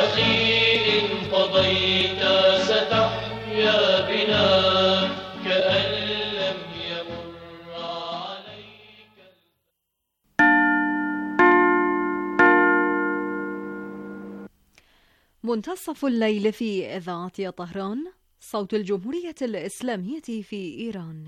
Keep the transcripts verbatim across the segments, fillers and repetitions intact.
أخي إن قضيت ستحيا بنا كأن لم يمر عليك. منتصف الليل في إذاعة طهران، صوت الجمهورية الإسلامية في إيران.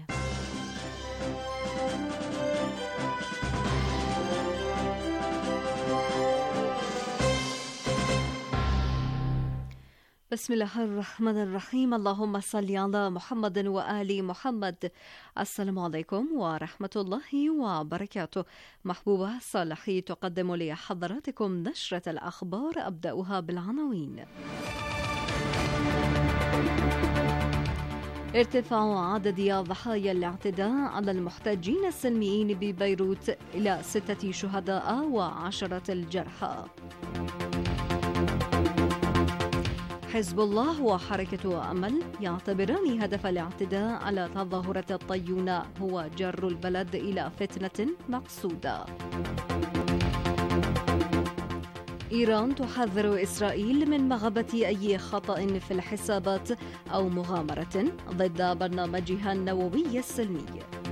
بسم الله الرحمن الرحيم. اللهم صل على محمد وآل محمد. السلام عليكم ورحمة الله وبركاته. محبوبة صالحي تقدم لحضراتكم نشرة الأخبار، أبدأها بالعناوين. ارتفاع عدد ضحايا الاعتداء على المحتجين السلميين ببيروت إلى ستة شهداء وعشرة الجرحى. حزب الله وحركة أمل يعتبران هدف الاعتداء على تظاهرة الطيونة هو جر البلد إلى فتنة مقصودة. إيران تحذر إسرائيل من مغبة أي خطأ في الحسابات أو مغامرة ضد برنامجها النووي السلمي.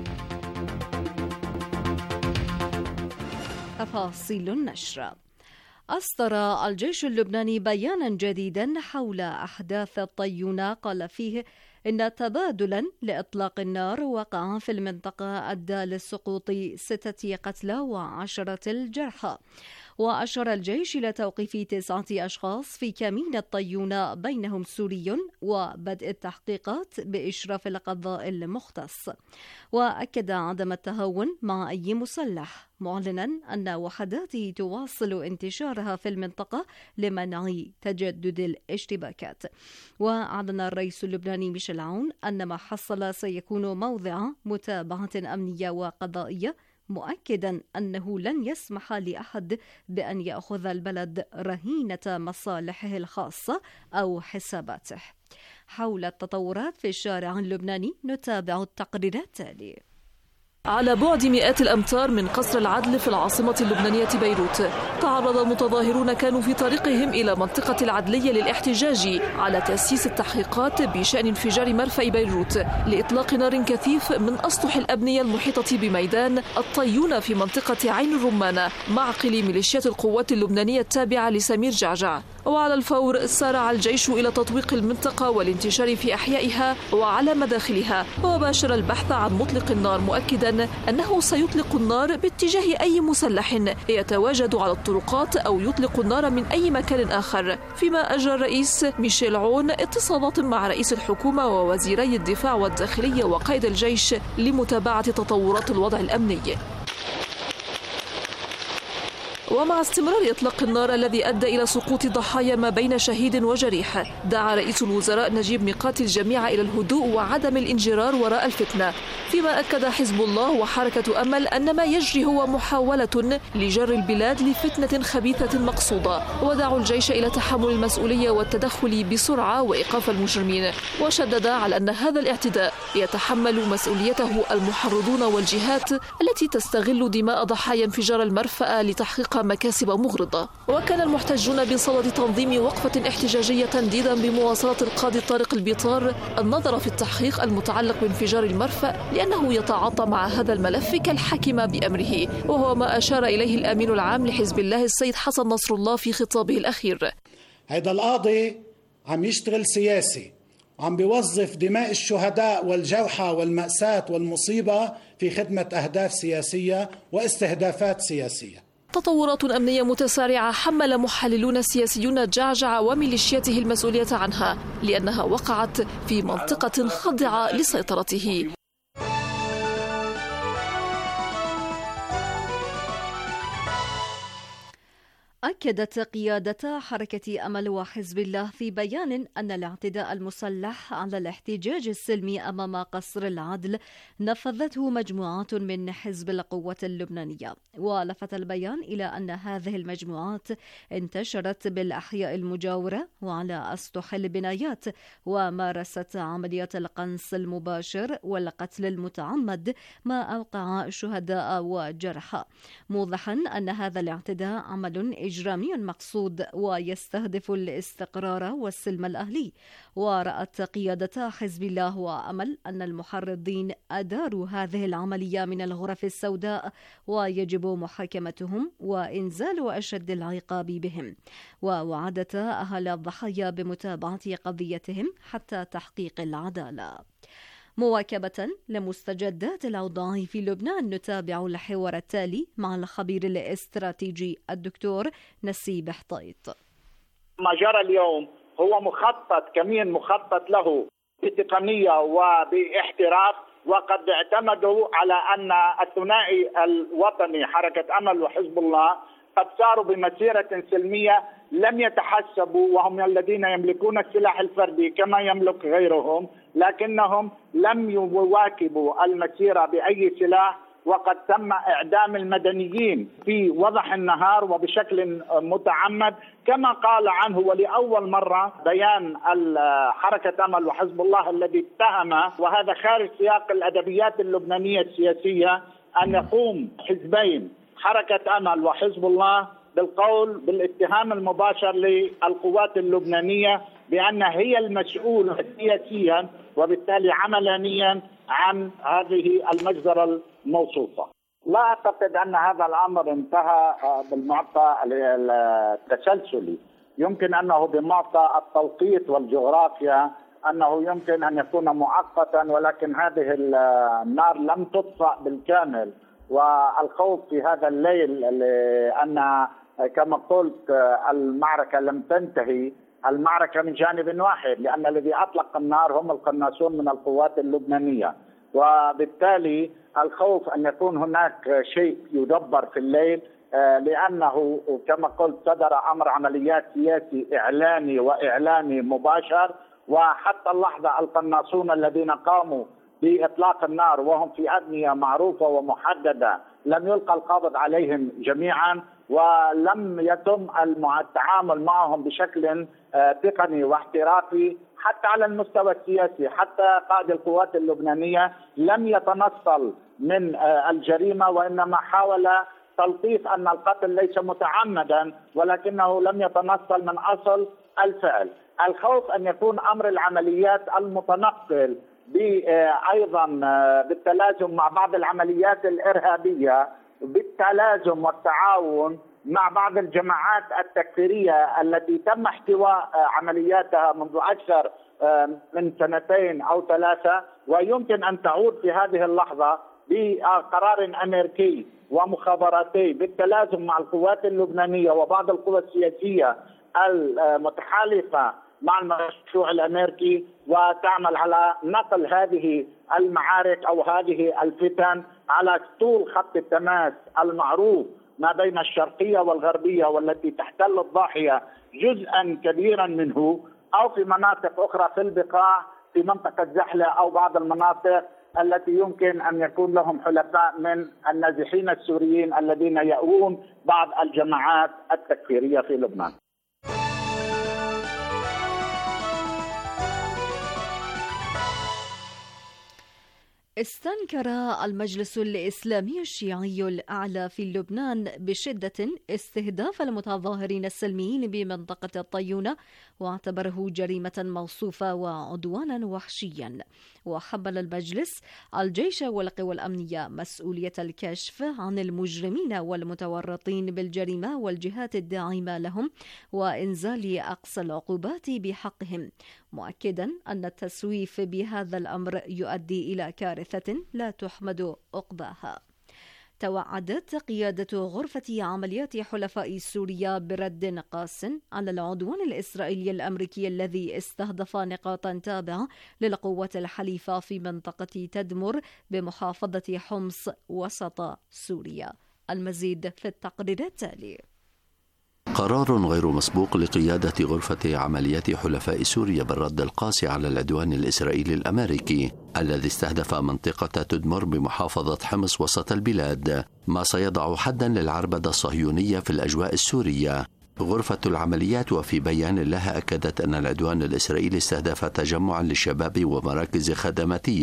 تفاصيل النشر. أصدر الجيش اللبناني بيانا جديدا حول أحداث الطيونة، قال فيه إن تبادلا لإطلاق النار وقع في المنطقة أدى لسقوط ستة قتلى وعشرة الجرحى. وأشار الجيش إلى توقيف تسعة أشخاص في كمين الطيونة بينهم سوري وبدء التحقيقات بإشراف القضاء المختص. وأكد عدم التهاون مع أي مسلح، معلنا أن وحداته تواصل انتشارها في المنطقة لمنع تجدد الاشتباكات. وأعلن الرئيس اللبناني ميشيل عون أن ما حصل سيكون موضع متابعة أمنية وقضائية، مؤكدا أنه لن يسمح لأحد بأن يأخذ البلد رهينة مصالحه الخاصة أو حساباته. حول التطورات في الشارع اللبناني نتابع التقرير التالي. على بعد مئات الأمتار من قصر العدل في العاصمة اللبنانية بيروت، تعرض متظاهرون كانوا في طريقهم إلى منطقة العدلية للاحتجاج على تأسيس التحقيقات بشأن انفجار مرفأ بيروت لإطلاق نار كثيف من أسطح الأبنية المحيطة بميدان الطيونة في منطقة عين الرمانة، معقل ميليشيات القوات اللبنانية التابعة لسمير جعجع. وعلى الفور سارع الجيش إلى تطويق المنطقة والانتشار في أحيائها وعلى مداخلها، وباشر البحث عن مطلق النار، مؤكدا أنه سيطلق النار باتجاه أي مسلح يتواجد على الطرقات أو يطلق النار من أي مكان آخر. فيما أجرى الرئيس ميشيل عون اتصالات مع رئيس الحكومة ووزيري الدفاع والداخلية وقائد الجيش لمتابعة تطورات الوضع الأمني. ومع استمرار إطلاق النار الذي أدى إلى سقوط ضحايا ما بين شهيد وجريح، دعا رئيس الوزراء نجيب ميقاتي الجميع إلى الهدوء وعدم الانجرار وراء الفتنة. فيما أكد حزب الله وحركة أمل أن ما يجري هو محاولة لجر البلاد لفتنة خبيثة مقصودة، ودعوا الجيش إلى تحمل المسؤولية والتدخل بسرعة وإيقاف المجرمين. وشدد على أن هذا الاعتداء يتحمل مسؤوليته المحرضون والجهات التي تستغل دماء ضحايا انفجار المرفأ لتحقيق مكاسب مغرضة. وكان المحتجون بصدد تنظيم وقفة احتجاجية تنديدا بمواصلة القاضي طارق البيطار النظر في التحقيق المتعلق بانفجار المرفأ، لأنه يتعاطى مع هذا الملف كالحاكم بأمره، وهو ما أشار إليه الأمين العام لحزب الله السيد حسن نصر الله في خطابه الأخير. هذا القاضي عم يشتغل سياسي، عم بيوظف دماء الشهداء والجرحى والمأساة والمصيبة في خدمة أهداف سياسية واستهدافات سياسية. تطورات أمنية متسارعة حمل محللون سياسيون جعجع وميليشياته المسؤولية عنها، لأنها وقعت في منطقة خاضعة لسيطرته. أكدت قيادة حركة أمل وحزب الله في بيان أن الاعتداء المسلح على الاحتجاج السلمي أمام قصر العدل نفذته مجموعات من حزب القوة اللبنانية. ولفت البيان إلى أن هذه المجموعات انتشرت بالأحياء المجاورة وعلى أسطح البنايات، ومارست عمليات القنص المباشر والقتل المتعمد، ما أوقع شهداء وجرحى، موضحا أن هذا الاعتداء عمل إجرامي مقصود ويستهدف الاستقرار والسلم الأهلي. ورأت قيادة حزب الله وأمل أن المحرضين أداروا هذه العملية من الغرف السوداء ويجب محاكمتهم وإنزال أشد العقاب بهم، ووعدت أهل الضحايا بمتابعة قضيتهم حتى تحقيق العدالة. مواكبة لمستجدات الأوضاع في لبنان، نتابع الحوار التالي مع الخبير الاستراتيجي الدكتور نسيب حطيط. ما جرى اليوم هو مخطط، كمين مخطط له بتقنية وباحتراف، وقد اعتمدوا على أن الثنائي الوطني حركة أمل وحزب الله قد ساروا بمسيرة سلمية، لم يتحسبوا وهم الذين يملكون السلاح الفردي كما يملك غيرهم، لكنهم لم يواكبوا المسيرة بأي سلاح، وقد تم إعدام المدنيين في وضح النهار وبشكل متعمد كما قال عنه ولأول مرة بيان حركة أمل وحزب الله الذي اتهم، وهذا خارج سياق الأدبيات اللبنانية السياسية، أن يقوم حزبين حركة أمل وحزب الله بالقول بالاتهام المباشر للقوات اللبنانية بأن هي المسؤولة سياسيا وبالتالي عملانيا عن هذه المجزرة الموصوفة. لا أعتقد أن هذا الأمر انتهى بالمعطى التسلسلي، يمكن أنه بمعطى التوقيت والجغرافيا أنه يمكن أن يكون مؤقتا، ولكن هذه النار لم تطفأ بالكامل. والخوف في هذا الليل أن كما قلت المعركة لم تنتهي، المعركة من جانب واحد، لأن الذي أطلق النار هم القناصون من القوات اللبنانية، وبالتالي الخوف أن يكون هناك شيء يدبر في الليل، لأنه كما قلت صدر أمر عمليات سياسي إعلاني وإعلامي مباشر، وحتى اللحظة القناصون الذين قاموا بإطلاق النار وهم في أبنية معروفة ومحددة لم يلقى القبض عليهم جميعا، ولم يتم التعامل معهم بشكل تقني واحترافي حتى على المستوى السياسي. حتى قائد القوات اللبنانية لم يتنصل من الجريمة، وإنما حاول تلطيف أن القتل ليس متعمدا، ولكنه لم يتنصل من أصل الفعل. الخوف أن يكون أمر العمليات المتنقل أيضا بالتلازم مع بعض العمليات الإرهابية، بالتلازم والتعاون مع بعض الجماعات التكفيرية التي تم احتواء عملياتها منذ أكثر من سنتين أو ثلاثة، ويمكن أن تعود في هذه اللحظة بقرار أمريكي ومخابراتي بالتلازم مع القوات اللبنانية وبعض القوى السياسية المتحالفة مع المشروع الأمريكي، وتعمل على نقل هذه المعارك أو هذه الفتن على طول خط التماس المعروف ما بين الشرقية والغربية، والتي تحتل الضاحية جزءا كبيرا منه، أو في مناطق أخرى في البقاع في منطقة زحلة أو بعض المناطق التي يمكن أن يكون لهم حلفاء من النازحين السوريين الذين يأوون بعض الجماعات التكفيرية في لبنان. استنكر المجلس الإسلامي الشيعي الأعلى في لبنان بشدة استهداف المتظاهرين السلميين بمنطقة الطيونة، واعتبره جريمة موصوفة وعدوانا وحشيا. وحمل المجلس الجيش والقوى الأمنية مسؤولية الكشف عن المجرمين والمتورطين بالجريمة والجهات الداعمة لهم، وإنزال أقصى العقوبات بحقهم، مؤكدا أن التسويف بهذا الأمر يؤدي إلى كارثة لا تحمد عقباها. توعدت قيادة غرفة عمليات حلفاء سوريا برد قاس على العدوان الإسرائيلي الأمريكي الذي استهدف نقاطا تابعة للقوات الحليفة في منطقة تدمر بمحافظة حمص وسط سوريا. المزيد في التقرير التالي. قرار غير مسبوق لقيادة غرفة عمليات حلفاء سوريا بالرد القاسي على العدوان الإسرائيلي الأمريكي الذي استهدف منطقة تدمر بمحافظة حمص وسط البلاد، ما سيضع حدا للعربدة الصهيونية في الأجواء السورية. غرفة العمليات وفي بيان لها أكدت أن العدوان الإسرائيلي استهدف تجمعا للشباب ومراكز خدماتية،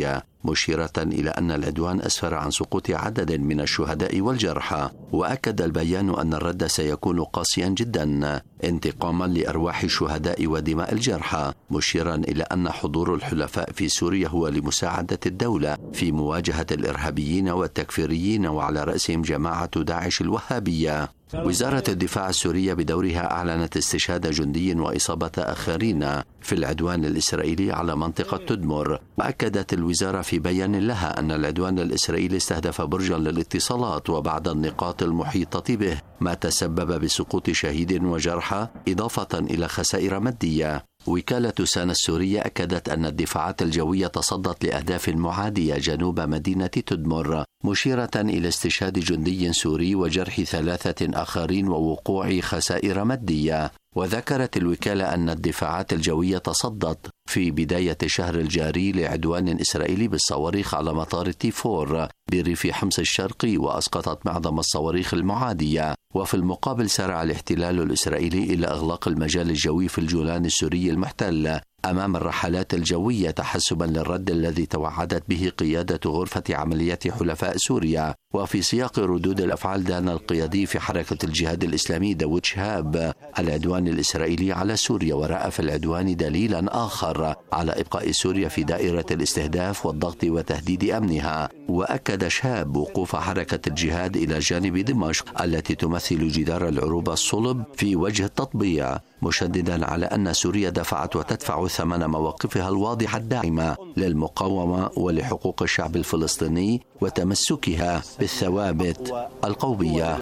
مشيرة إلى أن العدوان أسفر عن سقوط عدد من الشهداء والجرحى. وأكد البيان أن الرد سيكون قاسيا جدا انتقاما لأرواح الشهداء ودماء الجرحى، مشيرا إلى أن حضور الحلفاء في سوريا هو لمساعدة الدولة في مواجهة الإرهابيين والتكفيريين، وعلى رأسهم جماعة داعش الوهابية. وزارة الدفاع السورية بدورها أعلنت استشهاد جندي وإصابة آخرين في العدوان الإسرائيلي على منطقة تدمر. وأكدت الوزارة في بيان لها أن العدوان الإسرائيلي استهدف برجا للاتصالات وبعض النقاط المحيطة به، ما تسبب بسقوط شهيد وجرحى إضافة إلى خسائر مادية. وكالة سانا السورية أكدت أن الدفاعات الجوية تصدت لأهداف معادية جنوب مدينة تدمر، مشيرة إلى استشهاد جندي سوري وجرح ثلاثة آخرين ووقوع خسائر مادية. وذكرت الوكالة أن الدفاعات الجوية تصدت في بداية الشهر الجاري لعدوان إسرائيلي بالصواريخ على مطار تيفور بريف حمص الشرقي، وأسقطت معظم الصواريخ المعادية. وفي المقابل سارع الاحتلال الإسرائيلي إلى إغلاق المجال الجوي في الجولان السوري المحتل أمام الرحلات الجوية تحسبا للرد الذي توعدت به قيادة غرفة عمليات حلفاء سوريا. وفي سياق ردود الأفعال دان القيادي في حركة الجهاد الإسلامي داود شهاب العدوان الإسرائيلي على سوريا، ورأى في العدوان دليلا آخر على إبقاء سوريا في دائرة الاستهداف والضغط وتهديد أمنها. وأكد شهاب وقوف حركة الجهاد إلى جانب دمشق التي تمثل جدار العروبة الصلب في وجه التطبيع، مشددا على أن سوريا دفعت وتدفع ثمن مواقفها الواضحة الداعمة للمقاومة ولحقوق الشعب الفلسطيني وتمسكها بالثوابت القومية.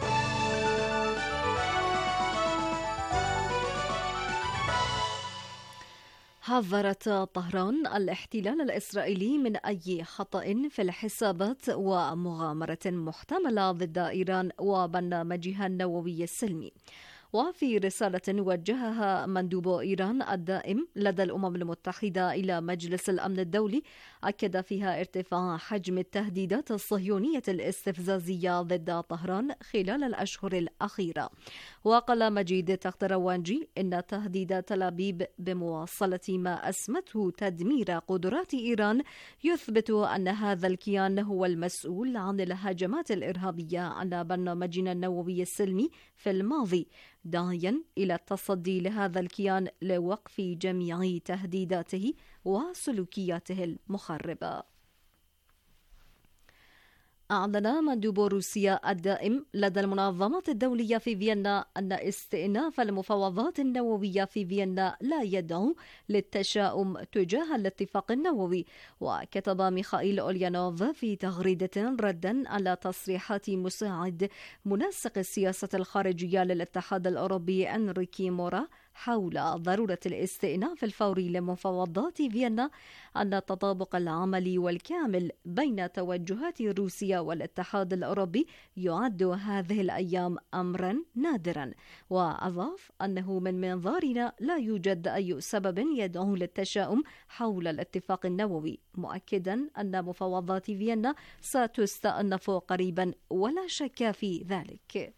حذرت طهران الاحتلال الإسرائيلي من أي خطأ في الحسابات ومغامرة محتملة ضد إيران وبرنامجها النووي السلمي. وفي رسالة وجهها مندوب إيران الدائم لدى الأمم المتحدة إلى مجلس الأمن الدولي، أكد فيها ارتفاع حجم التهديدات الصهيونية الاستفزازية ضد طهران خلال الأشهر الأخيرة. وقال مجيد تختروانجي إن تهديد تل أبيب بمواصلة ما أسمته تدمير قدرات إيران يثبت أن هذا الكيان هو المسؤول عن الهجمات الإرهابية على برنامجنا النووي السلمي في الماضي، داعيا إلى التصدي لهذا الكيان لوقف جميع تهديداته وسلوكياته المخربة. أعلن مندوب روسيا الدائم لدى المنظمات الدولية في فيينا أن استئناف المفاوضات النووية في فيينا لا يدعو للتشاؤم تجاه الاتفاق النووي. وكتب ميخائيل أوليانوف في تغريدة ردا على تصريحات مساعد منسق السياسة الخارجية للاتحاد الأوروبي أنريكي مورا حول ضرورة الاستئناف الفوري لمفاوضات فيينا أن التطابق العملي والكامل بين توجهات روسيا والاتحاد الأوروبي يعد هذه الأيام أمرا نادرا. وأضاف أنه من منظارنا لا يوجد أي سبب يدعو للتشاؤم حول الاتفاق النووي، مؤكدا أن مفاوضات فيينا ستستأنف قريبا ولا شك في ذلك.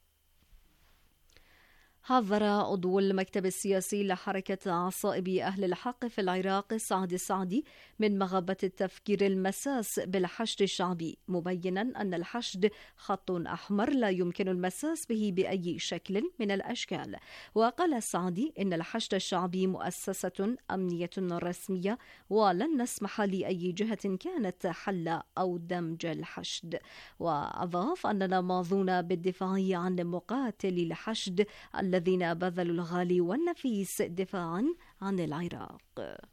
حذر عضو المكتب السياسي لحركة عصائب أهل الحق في العراق سعد السعدي من مغبة التفكير المساس بالحشد الشعبي، مبينا أن الحشد خط أحمر لا يمكن المساس به بأي شكل من الأشكال. وقال السعدي إن الحشد الشعبي مؤسسة أمنية رسمية ولن نسمح لأي جهة كانت حل أو دمج الحشد. وأضاف أننا ماضون بالدفاع عن مقاتلي الحشد الذين بذلوا الغالي والنفيس دفاعا عن العراق.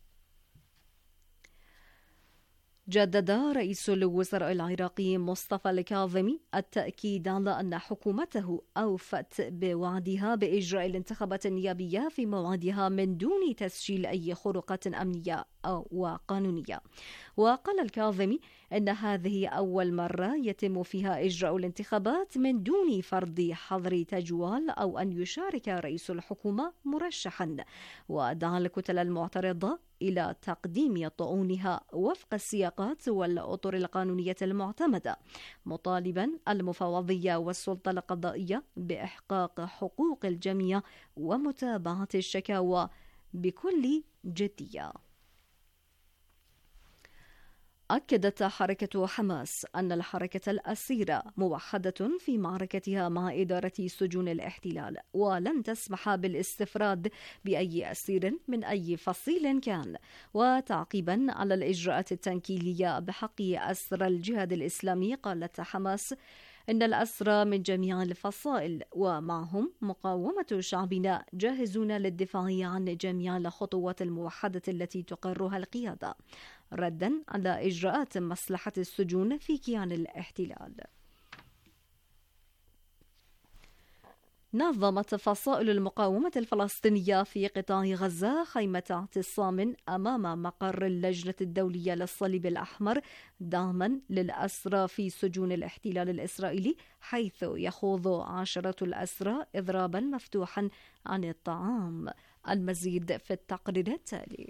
جدد رئيس الوزراء العراقي مصطفى الكاظمي التأكيد على أن حكومته أوفت بوعدها بإجراء الانتخابات النيابية في موعدها من دون تسجيل أي خروقات أمنية أو وقانونية. وقال الكاظمي أن هذه أول مرة يتم فيها إجراء الانتخابات من دون فرض حظر تجوال أو أن يشارك رئيس الحكومة مرشحا. ودعا الكتل المعترضة إلى تقديم طعونها وفق السياقات والأطر القانونية المعتمدة، مطالبا المفوضية والسلطة القضائية بإحقاق حقوق الجميع ومتابعة الشكاوى بكل جدية. أكدت حركة حماس أن الحركة الأسيرة موحدة في معركتها مع إدارة سجون الاحتلال، ولن تسمح بالاستفراد بأي أسير من أي فصيل كان. وتعقيبا على الإجراءات التنكيلية بحق أسرى الجهاد الإسلامي، قالت حماس إن الأسرى من جميع الفصائل ومعهم مقاومة شعبنا جاهزون للدفاع عن جميع الخطوات الموحدة التي تقرها القيادة، ردا على إجراءات مصلحة السجون في كيان الاحتلال. نظمت فصائل المقاومة الفلسطينية في قطاع غزة خيمة اعتصام أمام مقر اللجنة الدولية للصليب الأحمر دعما للأسرى في سجون الاحتلال الإسرائيلي، حيث يخوض عشرة الأسرى إضرابا مفتوحا عن الطعام. المزيد في التقرير التالي.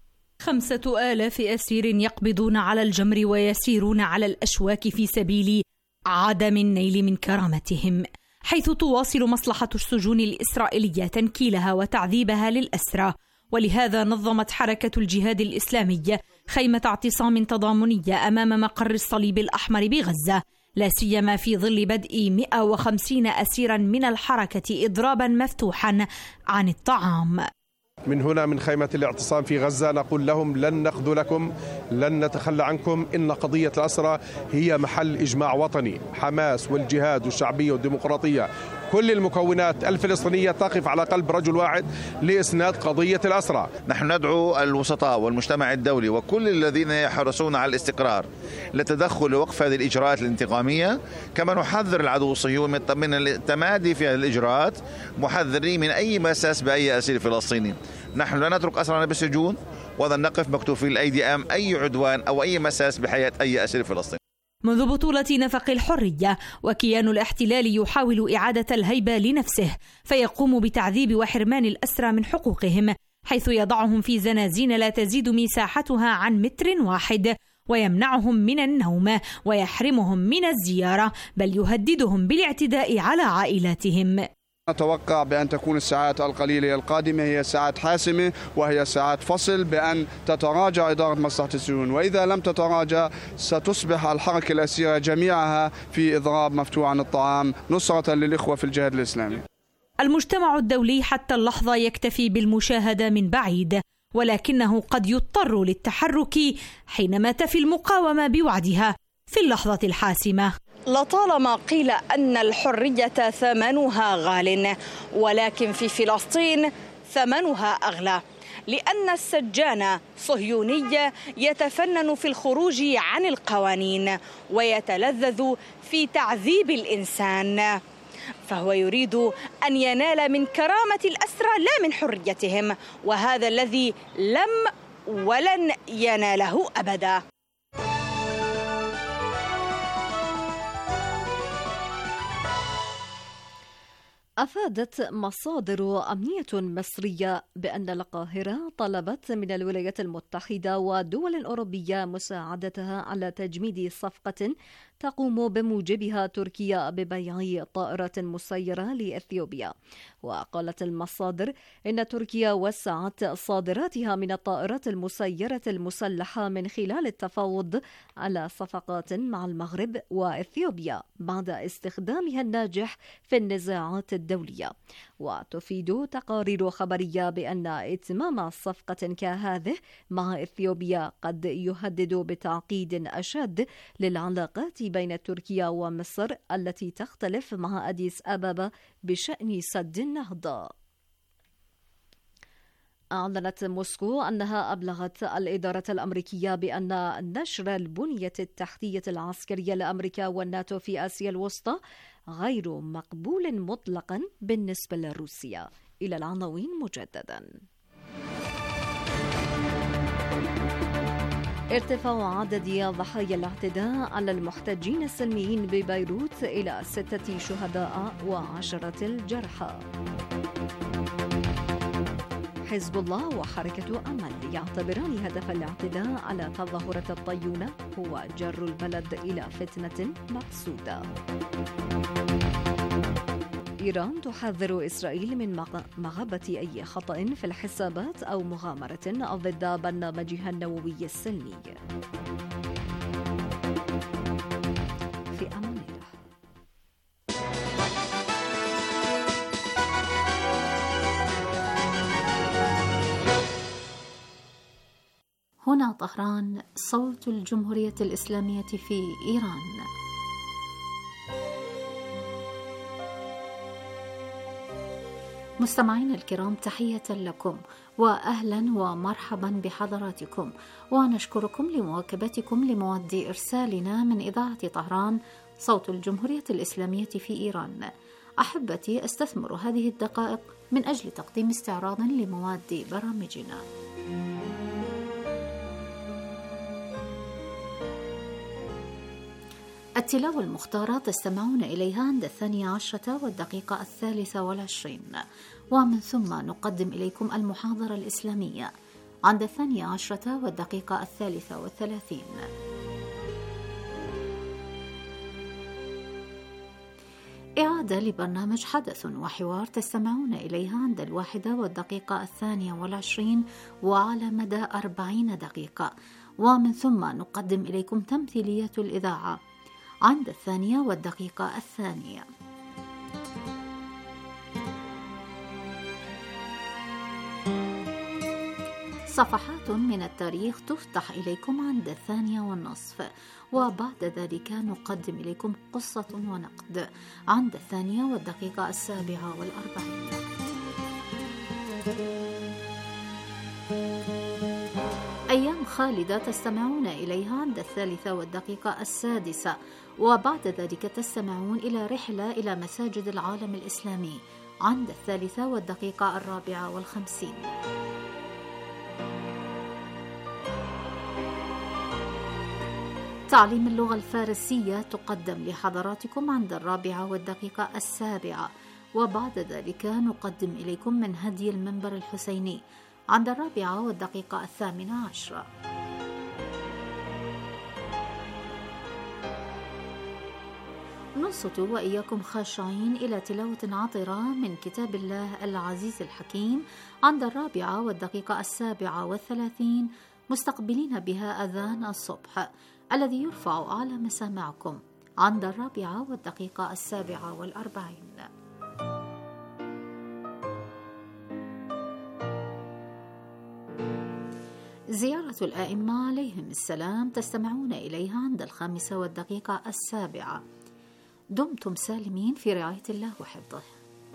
خمسة آلاف أسير يقبضون على الجمر ويسيرون على الأشواك في سبيل عدم النيل من كرامتهم، حيث تواصل مصلحة السجون الإسرائيلية تنكيلها وتعذيبها للأسرى. ولهذا نظمت حركة الجهاد الإسلامي خيمة اعتصام تضامنية أمام مقر الصليب الأحمر بغزة، لا سيما في ظل بدء مئة وخمسين أسيرا من الحركة إضرابا مفتوحا عن الطعام. من هنا من خيمة الاعتصام في غزة نقول لهم لن نخذلكم، لن نتخلى عنكم، إن قضية الأسرى هي محل إجماع وطني. حماس والجهاد والشعبية والديمقراطية، كل المكونات الفلسطينية تقف على قلب رجل واحد لإسناد قضية الأسرى. نحن ندعو الوسطاء والمجتمع الدولي وكل الذين يحرصون على الاستقرار لتدخل ووقف هذه الإجراءات الانتقامية، كما نحذر العدو الصهيوني من التمادي في هذه الإجراءات، محذرين من أي مساس بأي أسير فلسطيني. نحن لا نترك أسرنا بالسجون، ولا نقف مكتوفي الأيدي أمام أي عدوان أو أي مساس بحياة أي أسير فلسطيني. منذ بطولة نفق الحرية وكيان الاحتلال يحاول إعادة الهيبة لنفسه، فيقوم بتعذيب وحرمان الأسرى من حقوقهم، حيث يضعهم في زنازين لا تزيد مساحتها عن متر واحد، ويمنعهم من النوم ويحرمهم من الزيارة، بل يهددهم بالاعتداء على عائلاتهم. نتوقع بأن تكون الساعات القليلة القادمة هي ساعات حاسمة، وهي ساعات فصل، بأن تتراجع إدارة مصلحة السجون، وإذا لم تتراجع ستصبح الحركة الأسيرة جميعها في إضراب مفتوح عن الطعام نصرة للإخوة في الجهاد الإسلامي. المجتمع الدولي حتى اللحظة يكتفي بالمشاهدة من بعيد، ولكنه قد يضطر للتحرك حينما تفي المقاومة بوعدها في اللحظة الحاسمة. لطالما قيل أن الحرية ثمنها غال، ولكن في فلسطين ثمنها أغلى، لأن السجان صهيوني يتفنن في الخروج عن القوانين ويتلذذ في تعذيب الإنسان، فهو يريد أن ينال من كرامة الأسرى لا من حريتهم، وهذا الذي لم ولن يناله أبدا. أفادت مصادر أمنية مصرية بأن القاهرة طلبت من الولايات المتحدة ودول أوروبية مساعدتها على تجميد صفقة تقوم بموجبها تركيا ببيع طائرات مسيرة لإثيوبيا. وقالت المصادر إن تركيا وسعت صادراتها من الطائرات المسيرة المسلحة من خلال التفاوض على صفقات مع المغرب وإثيوبيا بعد استخدامها الناجح في النزاعات الدولية. وتفيد تقارير خبرية بأن إتمام صفقة كهذه مع إثيوبيا قد يهدد بتعقيد أشد للعلاقات بين تركيا ومصر التي تختلف مع أديس أبابا بشأن سد النهضة. أعلنت موسكو أنها أبلغت الإدارة الأمريكية بأن نشر البنية التحتية العسكرية لأمريكا والناتو في آسيا الوسطى غير مقبول مطلقا بالنسبة لروسيا. إلى العناوين مجددا. ارتفاع عدد ضحايا الاعتداء على المحتجين السلميين ببيروت إلى ستة شهداء وعشرة الجرحى. حزب الله وحركة أمل يعتبران هدف الاعتداء على تظاهرة الطيونة هو جر البلد إلى فتنة مقصودة. إيران تحذر إسرائيل من مغبة أي خطأ في الحسابات أو مغامرة ضد برنامجها النووي السلمي. هنا طهران، صوت الجمهورية الإسلامية في إيران. مستمعين الكرام، تحية لكم وأهلا ومرحبا بحضراتكم، ونشكركم لمواكبتكم لمواد إرسالنا من إذاعة طهران صوت الجمهورية الإسلامية في إيران. أحبتي، أستثمر هذه الدقائق من أجل تقديم استعراض لمواد برامجنا. التلاوة المختارة تستمعون إليها عند الثانية عشرة والدقيقة الثالثة والعشرين، ومن ثم نقدم إليكم المحاضرة الإسلامية عند الثانية عشرة والدقيقة الثالثة والثلاثين. إعادة لبرنامج حدث وحوار تستمعون إليها عند الواحدة والدقيقة الثانية والعشرين وعلى مدى أربعين دقيقة، ومن ثم نقدم إليكم تمثيلية الإذاعة عند الثانية والدقيقة الثانية. صفحات من التاريخ تفتح إليكم عند الثانية والنصف، وبعد ذلك نقدم إليكم قصة ونقد عند الثانية والدقيقة السابعة والأربعين. أيام خالدة تستمعون إليها عند الثالثة والدقيقة السادسة، وبعد ذلك تستمعون إلى رحلة إلى مساجد العالم الإسلامي عند الثالثة والدقيقة الرابعة والخمسين. تعليم اللغة الفارسية تقدم لحضراتكم عند الرابعة والدقيقة السابعة، وبعد ذلك نقدم إليكم من هدي المنبر الحسيني عند الرابعة والدقيقة الثامنة عشرة. نصت وإياكم خاشعين إلى تلاوة عطرة من كتاب الله العزيز الحكيم عند الرابعة والدقيقة السابعة والثلاثين، مستقبلين بها أذان الصبح الذي يرفع على مسامعكم عند الرابعة والدقيقة السابعة والأربعين. زيارة الآئمة عليهم السلام تستمعون إليها عند الخامسة والدقيقة السابعة. دمتم سالمين في رعاية الله وحفظه.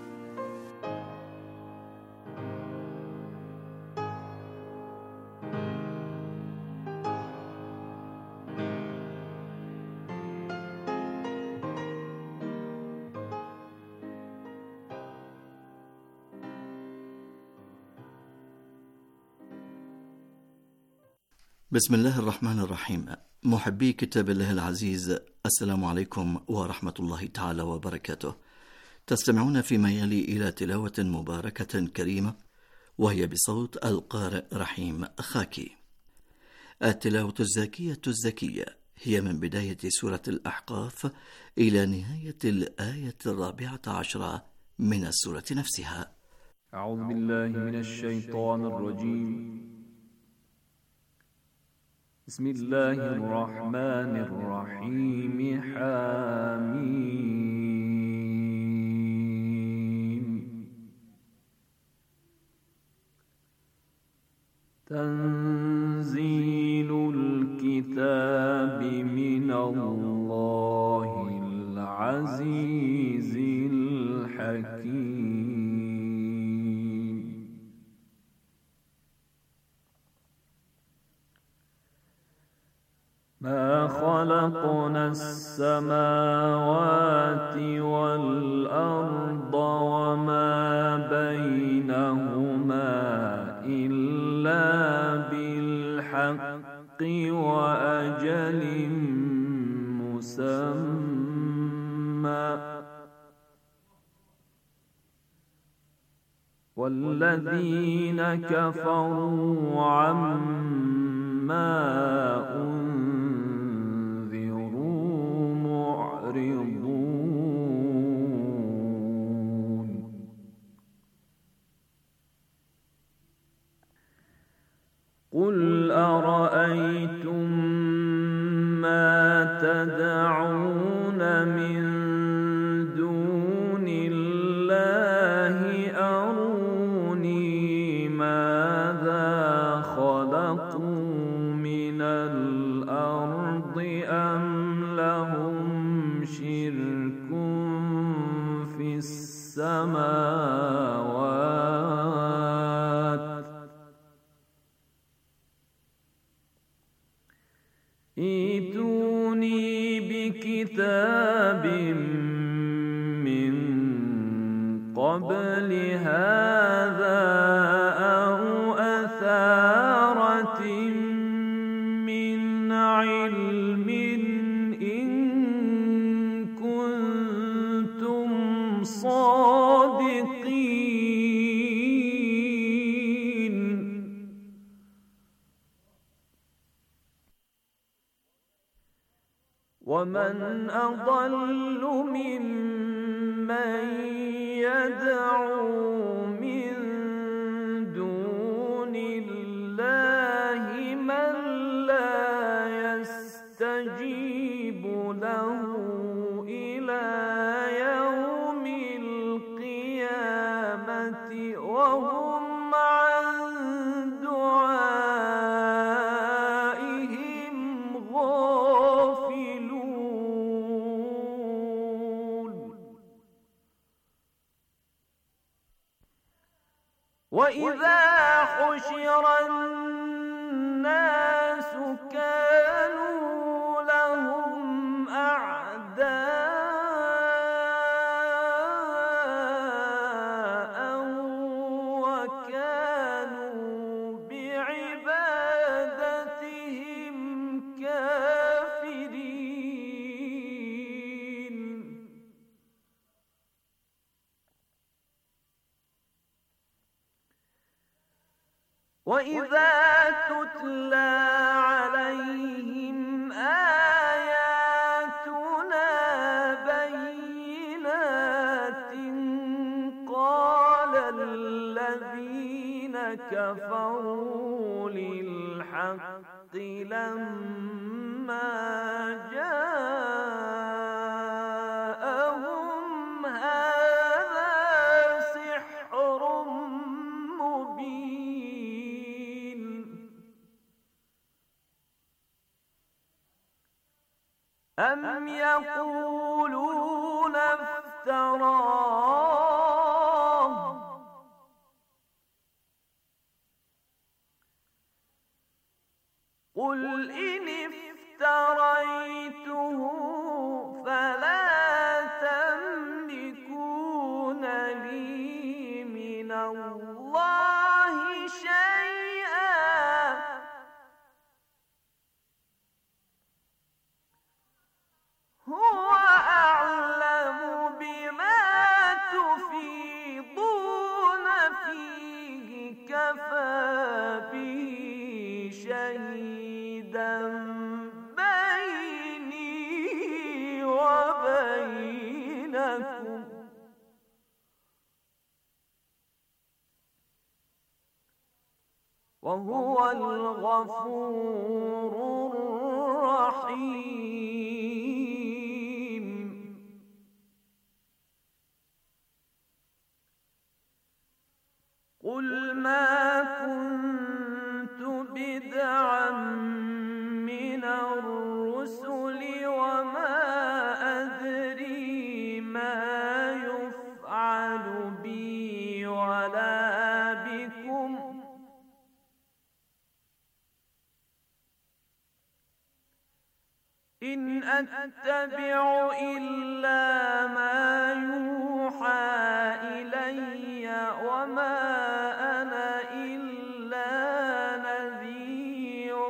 بسم الله الرحمن الرحيم. محبي كتاب الله العزيز، السلام عليكم ورحمة الله تعالى وبركاته. تستمعون فيما يلي إلى تلاوة مباركة كريمة، وهي بصوت القارئ رحيم خاكي. التلاوة الزاكية الزكية هي من بداية سورة الأحقاف إلى نهاية الآية الرابعة عشرة من السورة نفسها. أعوذ بالله من الشيطان الرجيم. بسم الله الرحمن الرحيم. حميم. تنزيل الكتاب من الله العزيز الحكيم. ما خلقنا السماوات والأرض وما بينهما إلا بالحق وأجل مسمى، والذين كفروا عما أنذروا معرضون. قل أرأيتم ما تدعون من دون الله أروني ماذا خلقوا كتاب من قبل هذا أو أثارة من علم إن كنتم صادقين. ومن أضل ممن يدعو من دون الله من لا يستجيب له إلى يوم القيامة وهم عن دعائهم غافلون. وإذا حشر الناس كانوا لهم أعداء وكانوا بعبادتهم كافرين. وإذا تتلى عليهم آياتنا بينات قال الذين كفروا للحق لما جاءهم هذا سحر مبين. أم يقولون افتراه قل إن افتريته فلا تملكون لي من الله شيئا هو أعلم بما تفيضون فيه كفى به شهيدا بيني وبينكم وهو الغفور الرحيم. قل ما كنت بدعا من الرسل وما أدري ما يفعل بي ولا بكم إن أتبع إلا ما يوحى إلي وما أنا إلا نذير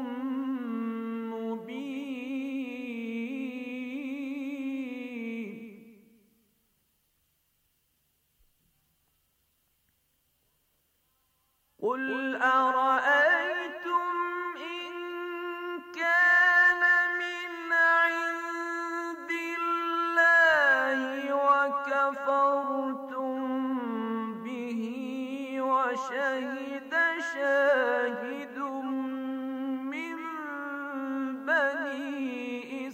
مبين. قل أرأيتم إن كان من عند الله وكفرتم به وشهد شاهد من بني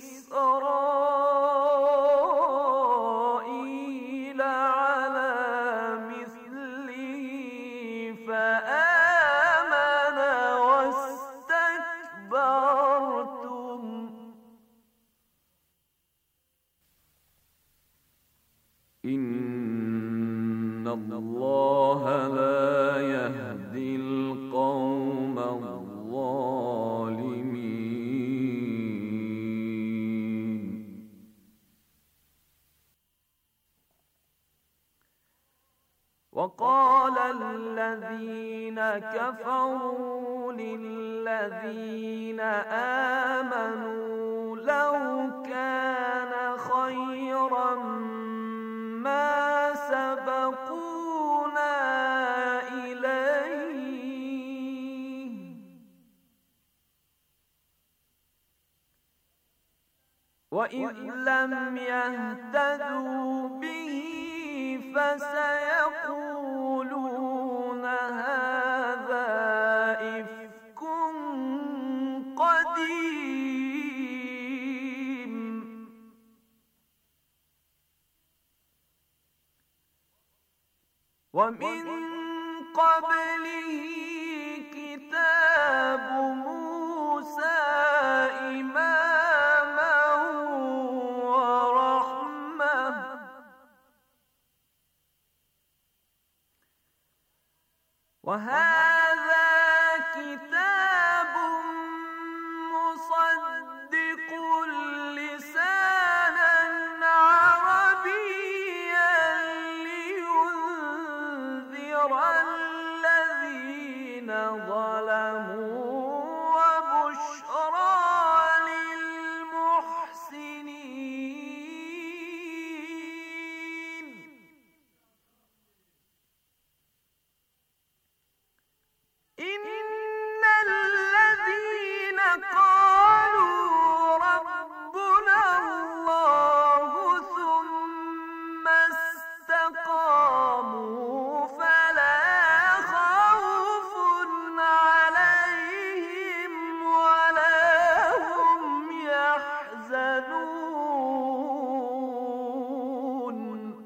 إسرائيل على مثله فآمن واستكبرتم إن الله لا يهدي القوم الذين كفروا للذين آمنوا لو كان خيرا ما سبقونا إليه وإذ لم يهتدوا به فسيقولون هذا إفك قديم ومن قبله كتاب موسى إماما ورحمة وهذا كتاب مصدق لسانا عربيا لينذر الذين ظلموا وبشرى للمحسنين. إن الذين قالوا ربنا الله ثم استقاموا فلا خوف عليهم ولا هم يحزنون.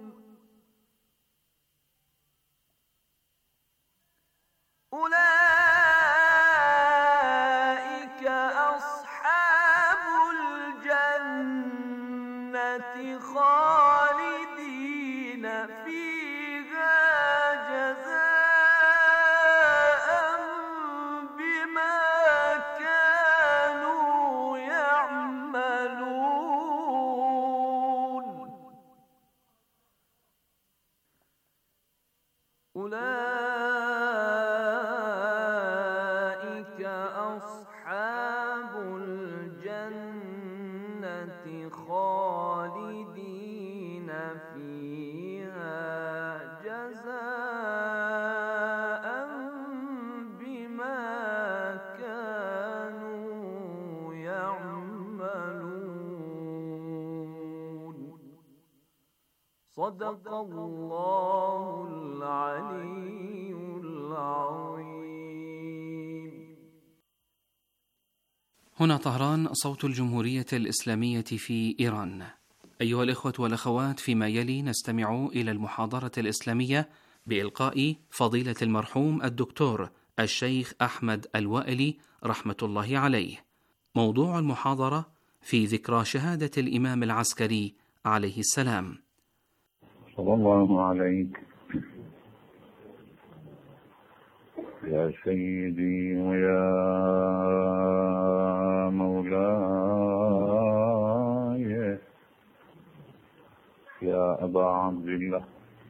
أولئك أصحاب الجنة خالدين فيها جزاء بما كانوا يعملون. أولئك أصحاب الجنة خالدين فيها جزاء بما كانوا يعملون. صدق الله العلي العظيم. هنا طهران، صوت الجمهورية الإسلامية في إيران. أيها الإخوة والأخوات، فيما يلي نستمع إلى المحاضرة الإسلامية بإلقاء فضيلة المرحوم الدكتور الشيخ أحمد الوائلي رحمة الله عليه. موضوع المحاضرة في ذكرى شهادة الإمام العسكري عليه السلام. صلى الله عليك يا سيدي ويا مولاي يا أبا عبد الله.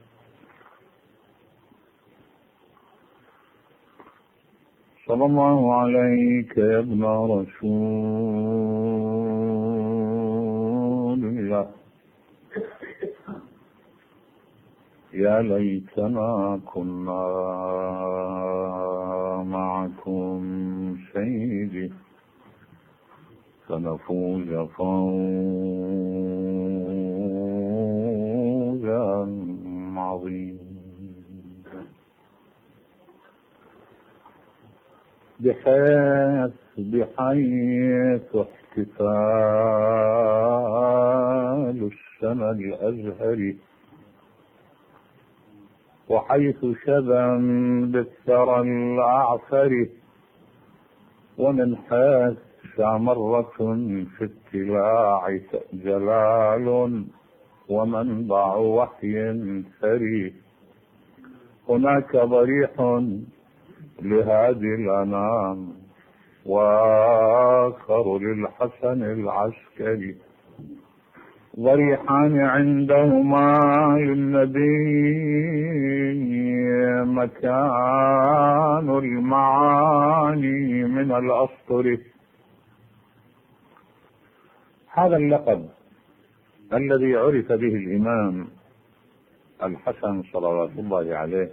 صلى الله عليك يا ابن رسول الله. يا ليتنا كنا معكم سيدي فنفوز فوزا عظيما، بحيث بحيث احتفال السنة الأزهري، وحيث شذا بالثرى الأعفر، ومن حيث مرة في التلاع جلال ومنبع وحي ثري، هناك ضريح لهادي الأنام وآخر للحسن العسكري. ضريحان عندهما للنبي مكان المعاني من الأسطر. هذا اللقب الذي عرف به الإمام الحسن صلوات الله عليه،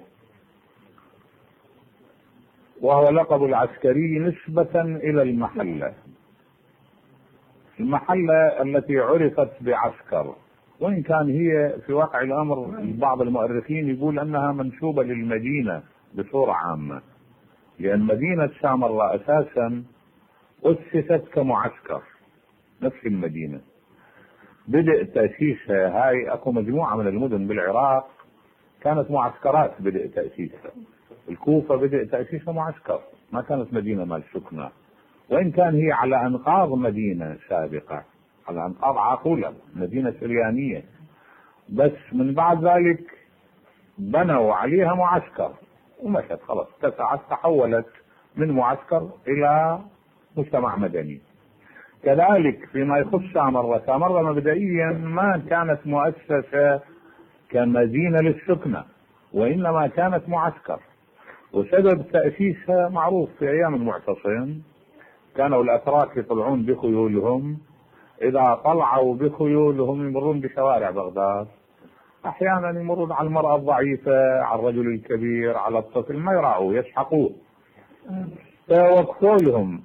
وهو لقب العسكري نسبة إلى المحلة، المحلة التي عرفت بعسكر، وإن كان هي في واقع الأمر بعض المؤرخين يقول أنها منسوبة للمدينة بصورة عامة، لأن مدينة سامراء أساسا أسست كمعسكر، نفس المدينة بدأ تأسيسها. هاي أكو مجموعة من المدن بالعراق كانت معسكرات بدأ تأسيسها. الكوفة بدأ تأسيسها معسكر، ما كانت مدينة مال سكنة، وإن كان هي على أنقاض مدينة سابقة، على أنقاض عاقولة مدينة سريانية، بس من بعد ذلك بنوا عليها معسكر ومشت خلاص اتسعت، تحولت من معسكر إلى مجتمع مدني. كذلك فيما يخص سامراء، سامراء مبدئيا ما كانت مؤسسة كمدينة للسكنة، وإنما كانت معسكر، وسبب تأسيسها معروف. في أيام المعتصم كانوا الأتراك يطلعون بخيولهم، إذا طلعوا بخيولهم يمرون بشوارع بغداد، أحيانا يمرون على المرأة الضعيفة، على الرجل الكبير، على الطفل، ما يراعوا يسحقوه. فوقفوا لهم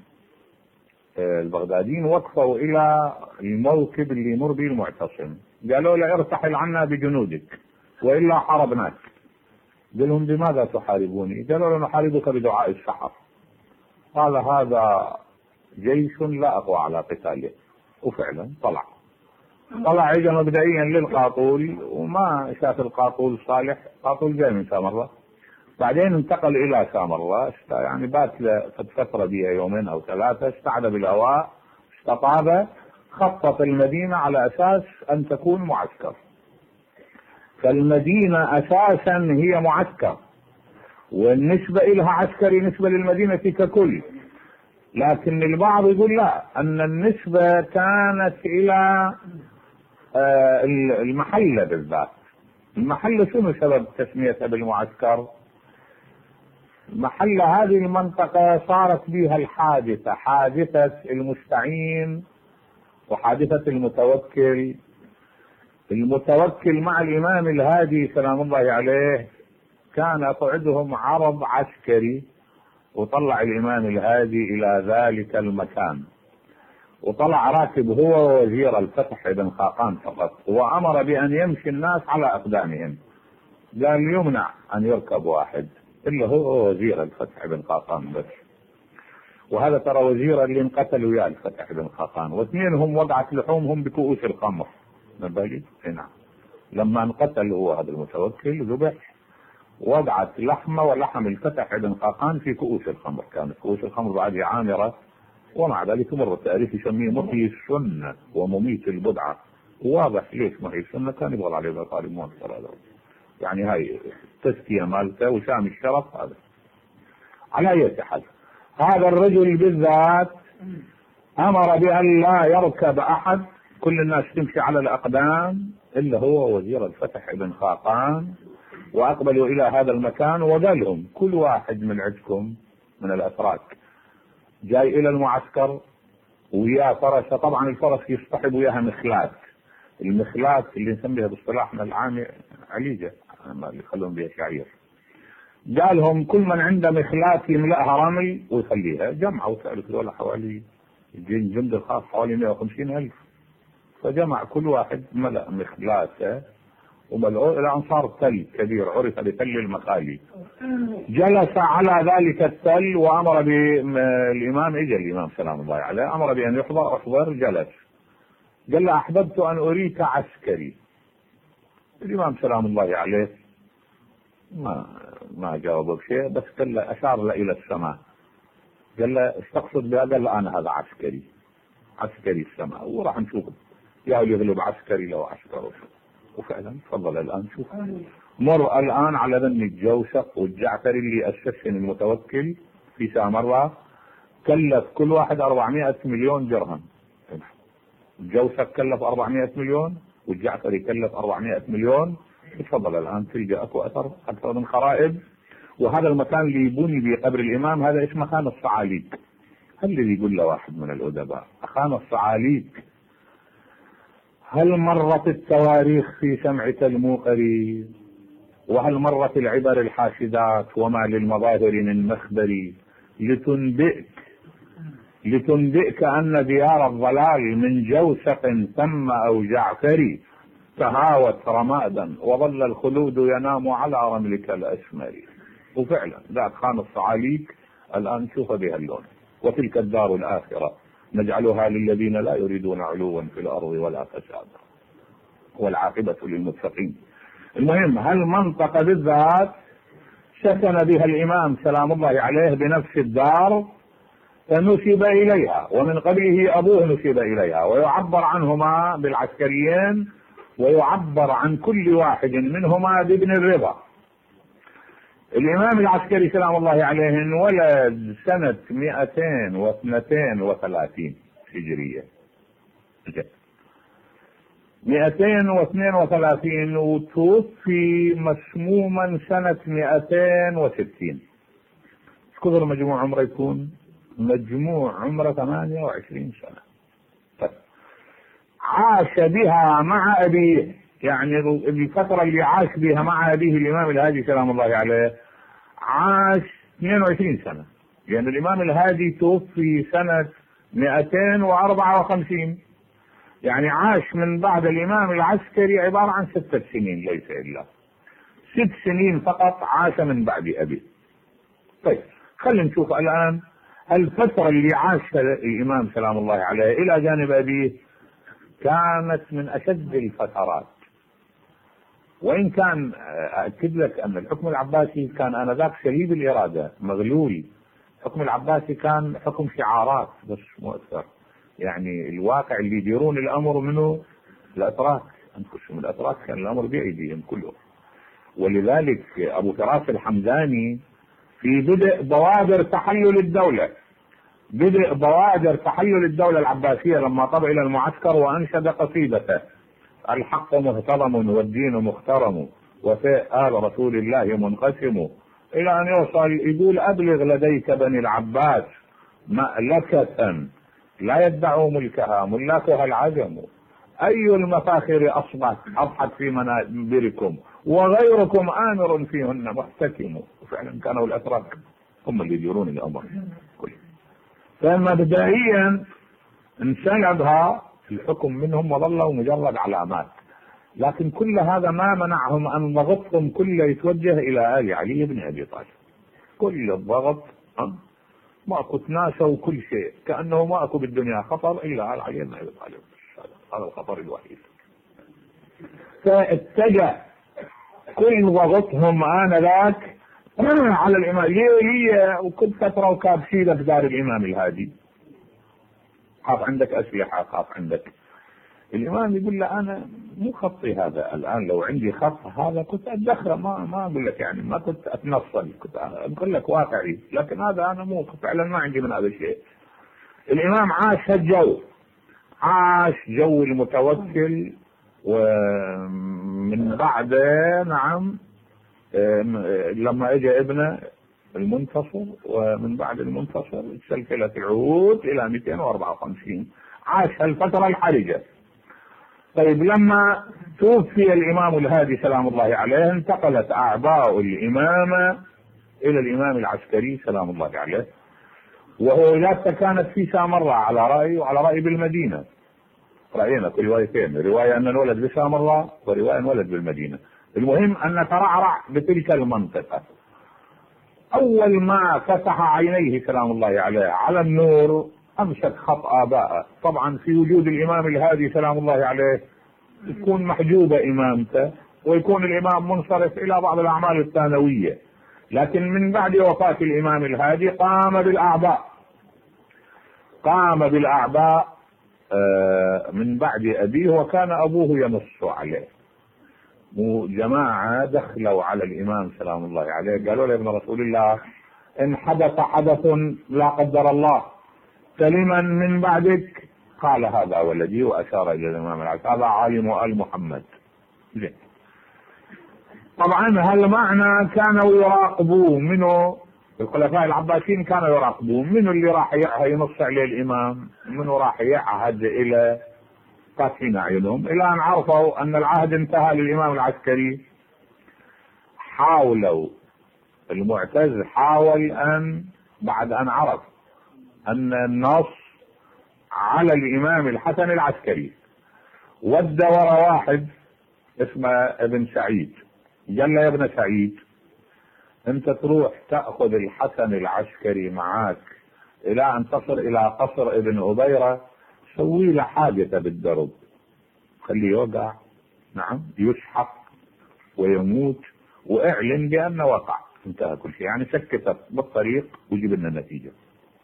البغداديين، وقفوا إلى الموكب اللي يمر به المعتصم، قالوا له ارتحل عنا بجنودك وإلا حاربناك. قال لهم بماذا تحاربوني؟ قالوا له نحاربك بدعاء السحر. قال هذا جيش لا أقوى على قتاله، وفعلا طلع طلع اجى مبدئيا للقاطول، وما شاف القاطول صالح، قاطول جاي من سامراء، بعدين انتقل الى سامراء، يعني بات له فتره بها يومين او ثلاثه، استعد بالهواء، استطاب، خطط المدينه على اساس ان تكون معسكر. فالمدينه اساسا هي معسكر، والنسبه الها عسكري نسبه للمدينه ككل، لكن البعض يقول لا، ان النسبه كانت الى المحله بالذات. المحله شنو سبب تسميتها بالمعسكر؟ محله هذه المنطقه صارت بها الحادثه، حادثه المستعين وحادثه المتوكل. المتوكل مع الامام الهادي سلام الله عليه كان يقعدهم عرض عسكري، وطلع الإمام الهادي إلى ذلك المكان، وطلع راكب هو ووزير الفتح بن خاقان فقط، وأمر بأن يمشي الناس على أقدامهم، قال يمنع أن يركب واحد إلا هو وزير الفتح بن خاقان بس. وهذا ترى وزير اللي انقتل ويا الفتح بن خاقان، واثنينهم وضعت لحومهم بكؤوس الخمر. نبالي نعم، لما انقتل هو هذا المتوكل ذبح، وضعت لحمه ولحم الفتح بن خاقان في كؤوس الخمر، كانت كؤوس الخمر بعدها عامره، ومع ذلك مر التاريخ يسميه محيي السنه ومميت البدعه. واضح ليش محيي السنه، كان يبغى عليه ابن طالب مؤثر هذا، يعني هاي تزكيه مالته وسام الشرف هذا. على اي حال هذا الرجل بالذات امر بان لا يركب احد، كل الناس تمشي على الاقدام الا هو وزير الفتح بن خاقان. واقبلوا الى هذا المكان، وقال لهم كل واحد من عندكم من الاتراك جاي الى المعسكر وياه فرسه، طبعا الفرس يصطحب وياها مخلات، المخلات اللي نسميها باصطلاحنا العام عليجه اللي يخلون بها شعير. قال لهم كل من عنده مخلات يملأها رمل ويخليها. جمعوا تعرف ولا حوالي الجند الخاص حوالي مئة وخمسين ألف، فجمع كل واحد ملأ مخلاته وملؤوه الى ان صار تل كبير عرف بتل المخالي. جلس على ذلك التل وامر بالامام، اجى الامام سلام الله عليه، امر بان يحضر، احضر، جلس. قال له احببت ان اريك عسكري. الامام سلام الله عليه ما ما جاوب بشيء، بس قال له اشار له الى السماء، قال له ايش تقصد بها؟ قال له انا هذا عسكري، عسكري السماء، وراح نشوف يا يغلب عسكري لو عسكر. وفعلا تفضل الان شوف، مر الان على بني الجوشق والجعفري اللي اسسهم المتوكل في سامراء، كلف كل واحد أربعمائة مليون درهم، الجوسك كلف أربعمائة مليون والجعفري كلف أربعمائة مليون. تفضل الآن تلقى أكو أثر أكثر من خرائب. وهذا المكان اللي يبني به قبر الإمام هذا اسمه خان الصعاليك. هل اللي يقول له واحد من الأدباء خان الصعاليك هل مرت التواريخ في سمع الموقري؟ وهل مرت العبر الحاشدات وما للمظاهر من مخبري؟ لتنبئك لتنبئك أن ديار الضلال من جوسق ثم أو جعفري تهاوت رمادا وظل الخلود ينام على رملك الأسمر. وفعلا ذاك خان الصعاليك الآن شوف بها اللون. وتلك الدار الآخرة نجعلها للذين لا يريدون علوا في الأرض ولا فسادا والعاقبة للمتقين. المهم هالمنطقة بالذات سكن بها الإمام سلام الله عليه بنفس الدار فنسب إليها، ومن قبله أبوه نسب إليها، ويعبر عنهما بالعسكريين ويعبر عن كل واحد منهما بابن الرضا. الإمام العسكري سلام الله عليه انولد سنة مئتين واثنتين وثلاثين هجرية، مئتين واثنين وثلاثين، وتوفي مسموما سنة مئتين وستين. كثر مجموع عمره يكون؟ مجموع عمره ثمانية وعشرين سنة. طيب. عاش بها مع أبيه، يعني الفترة اللي عاش بها مع أبيه الإمام الهادي سلام الله عليه عاش اثنين وعشرين سنة، لأن يعني الإمام الهادي توفي سنة مئتين وأربعة وخمسين، يعني عاش من بعد الإمام العسكري عبارة عن ستة سنين ليس إلا ست سنين فقط عاش من بعد أبيه. طيب خلينا نشوف الآن الفترة اللي عاشها الإمام سلام الله عليه إلى جانب أبيه كانت من أشد الفترات. وإن كان أكد لك أن الحكم العباسي كان آنذاك شديد الإرادة مغلول. الحكم العباسي كان حكم شعارات بس مؤثر، يعني الواقع اللي يديرون الأمر منه الأتراك أنفسهم. الأتراك كان الأمر بأيديهم كله. ولذلك أبو فراس الحمداني في بدء بوادر تحلل الدولة بدء بوادر تحلل الدولة العباسية لما طلع إلى المعسكر وأنشد قصيدته الحق مهترم والدين مخترم وفاء آل رسول الله منقسم، إلى أن يوصل يقول أبلغ لديك بني العباس مألكة لا يدع ملكها ملاكها العجم، أي المفاخر أصبحت أضحت في منابركم وغيركم آمر فيهن محتكم. وفعلا كانوا الأتراك هم اللي يديرون الأمر كله. فمبدئيا انسلبها الحكم منهم وظلوا مجرد علامات، لكن كل هذا ما منعهم أن ضغطهم كله يتوجه إلى آل علي بن أبي طالب. كل الضغط ماكو تناسوا كل شيء، كأنه ما أكو بالدنيا خطر إلا آل علي بن أبي طالب، هذا الخطر الوحيد. فاتجه كل ضغطهم آنذاك على الإمام. ليه ليه وكنت فترة وكابشيلة في دار الإمام الهادي، خاف عندك أسلحة، خاف عندك. الإمام يقول له أنا مو خطي هذا الآن، لو عندي خط هذا كنت أتدخل، ما ما أقول لك يعني ما كنت أتنصل، كنت أقول لك واقعي، لكن هذا أنا مو فعلا ما عندي من هذا الشيء. الإمام عاش هالجو، عاش جو المتوكل، ومن بعده نعم لما اجى ابنه المنتصر، ومن بعد المنتصر سلسلة العهود الى مئتين وأربعة وخمسين، عاش هالفترة الحرجة. طيب لما توفي الامام الهادي سلام الله عليه انتقلت اعباء الامامة الى الامام العسكري سلام الله عليه، وهو ولادته كانت في سامراء على رأي وعلى رأي بالمدينة. رأينا في روايتين، رواية ان الولد بسامراء ورواية انولد بالمدينة. المهم ان ترعرع بتلك المنطقة. اول ما فتح عينيه سلام الله عليه على النور امسك خط ابائه. طبعا في وجود الامام الهادي سلام الله عليه تكون محجوبة امامته، ويكون الامام منصرف الى بعض الاعمال الثانوية، لكن من بعد وفاة الامام الهادي قام بالاعباء قام بالاعباء من بعد ابيه، وكان ابوه ينص عليه. جماعة دخلوا على الإمام سلام الله عليه قالوا له ابن رسول الله إن حدث حدث لا قدر الله سلما من بعدك قال هذا ولدي وأشار إلى الإمام العسكري، هذا عالم آل محمد. زين. طبعا هالمعنى كانوا يراقبون منه، الخلفاء العباسيين كانوا يراقبون منه اللي راح ينص عليه الإمام، منه راح يعهد إلى فاتحين أعينهم، إلى أن عرفوا أن العهد انتهى للإمام العسكري. حاولوا المعتز حاول أن بعد أن عرف أن النص على الإمام الحسن العسكري ودى وراء واحد اسمه ابن سعيد، قال له يا ابن سعيد أنت تروح تأخذ الحسن العسكري معاك إلى أن تصل إلى قصر ابن أبيرة، سوي له حاجة بالدرب، خليه يوقع، نعم يسحق ويموت، واعلن بأنه وقع، انتهى كل شيء، يعني سكت بالطريق وجيب لنا النتيجة.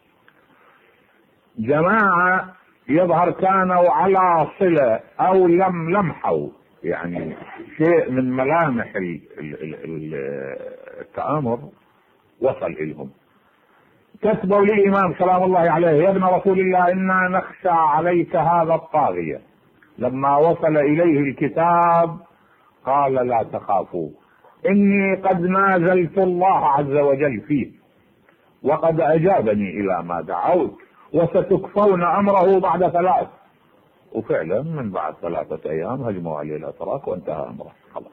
جماعة يظهر كانوا على صلة أو لم لمحوا يعني شيء من ملامح التآمر وصل إليهم، كتبوا للإمام سلام الله عليه يا ابن رسول الله إنا نخشى عليك هذا الطاغية. لما وصل إليه الكتاب قال لا تخافوا إني قد نازلت الله عز وجل فيه وقد أجابني إلى ما دعوت وستكفون أمره بعد ثلاث. وفعلا من بعد ثلاثة أيام هجموا عليه الأتراك وانتهى أمره خلاص.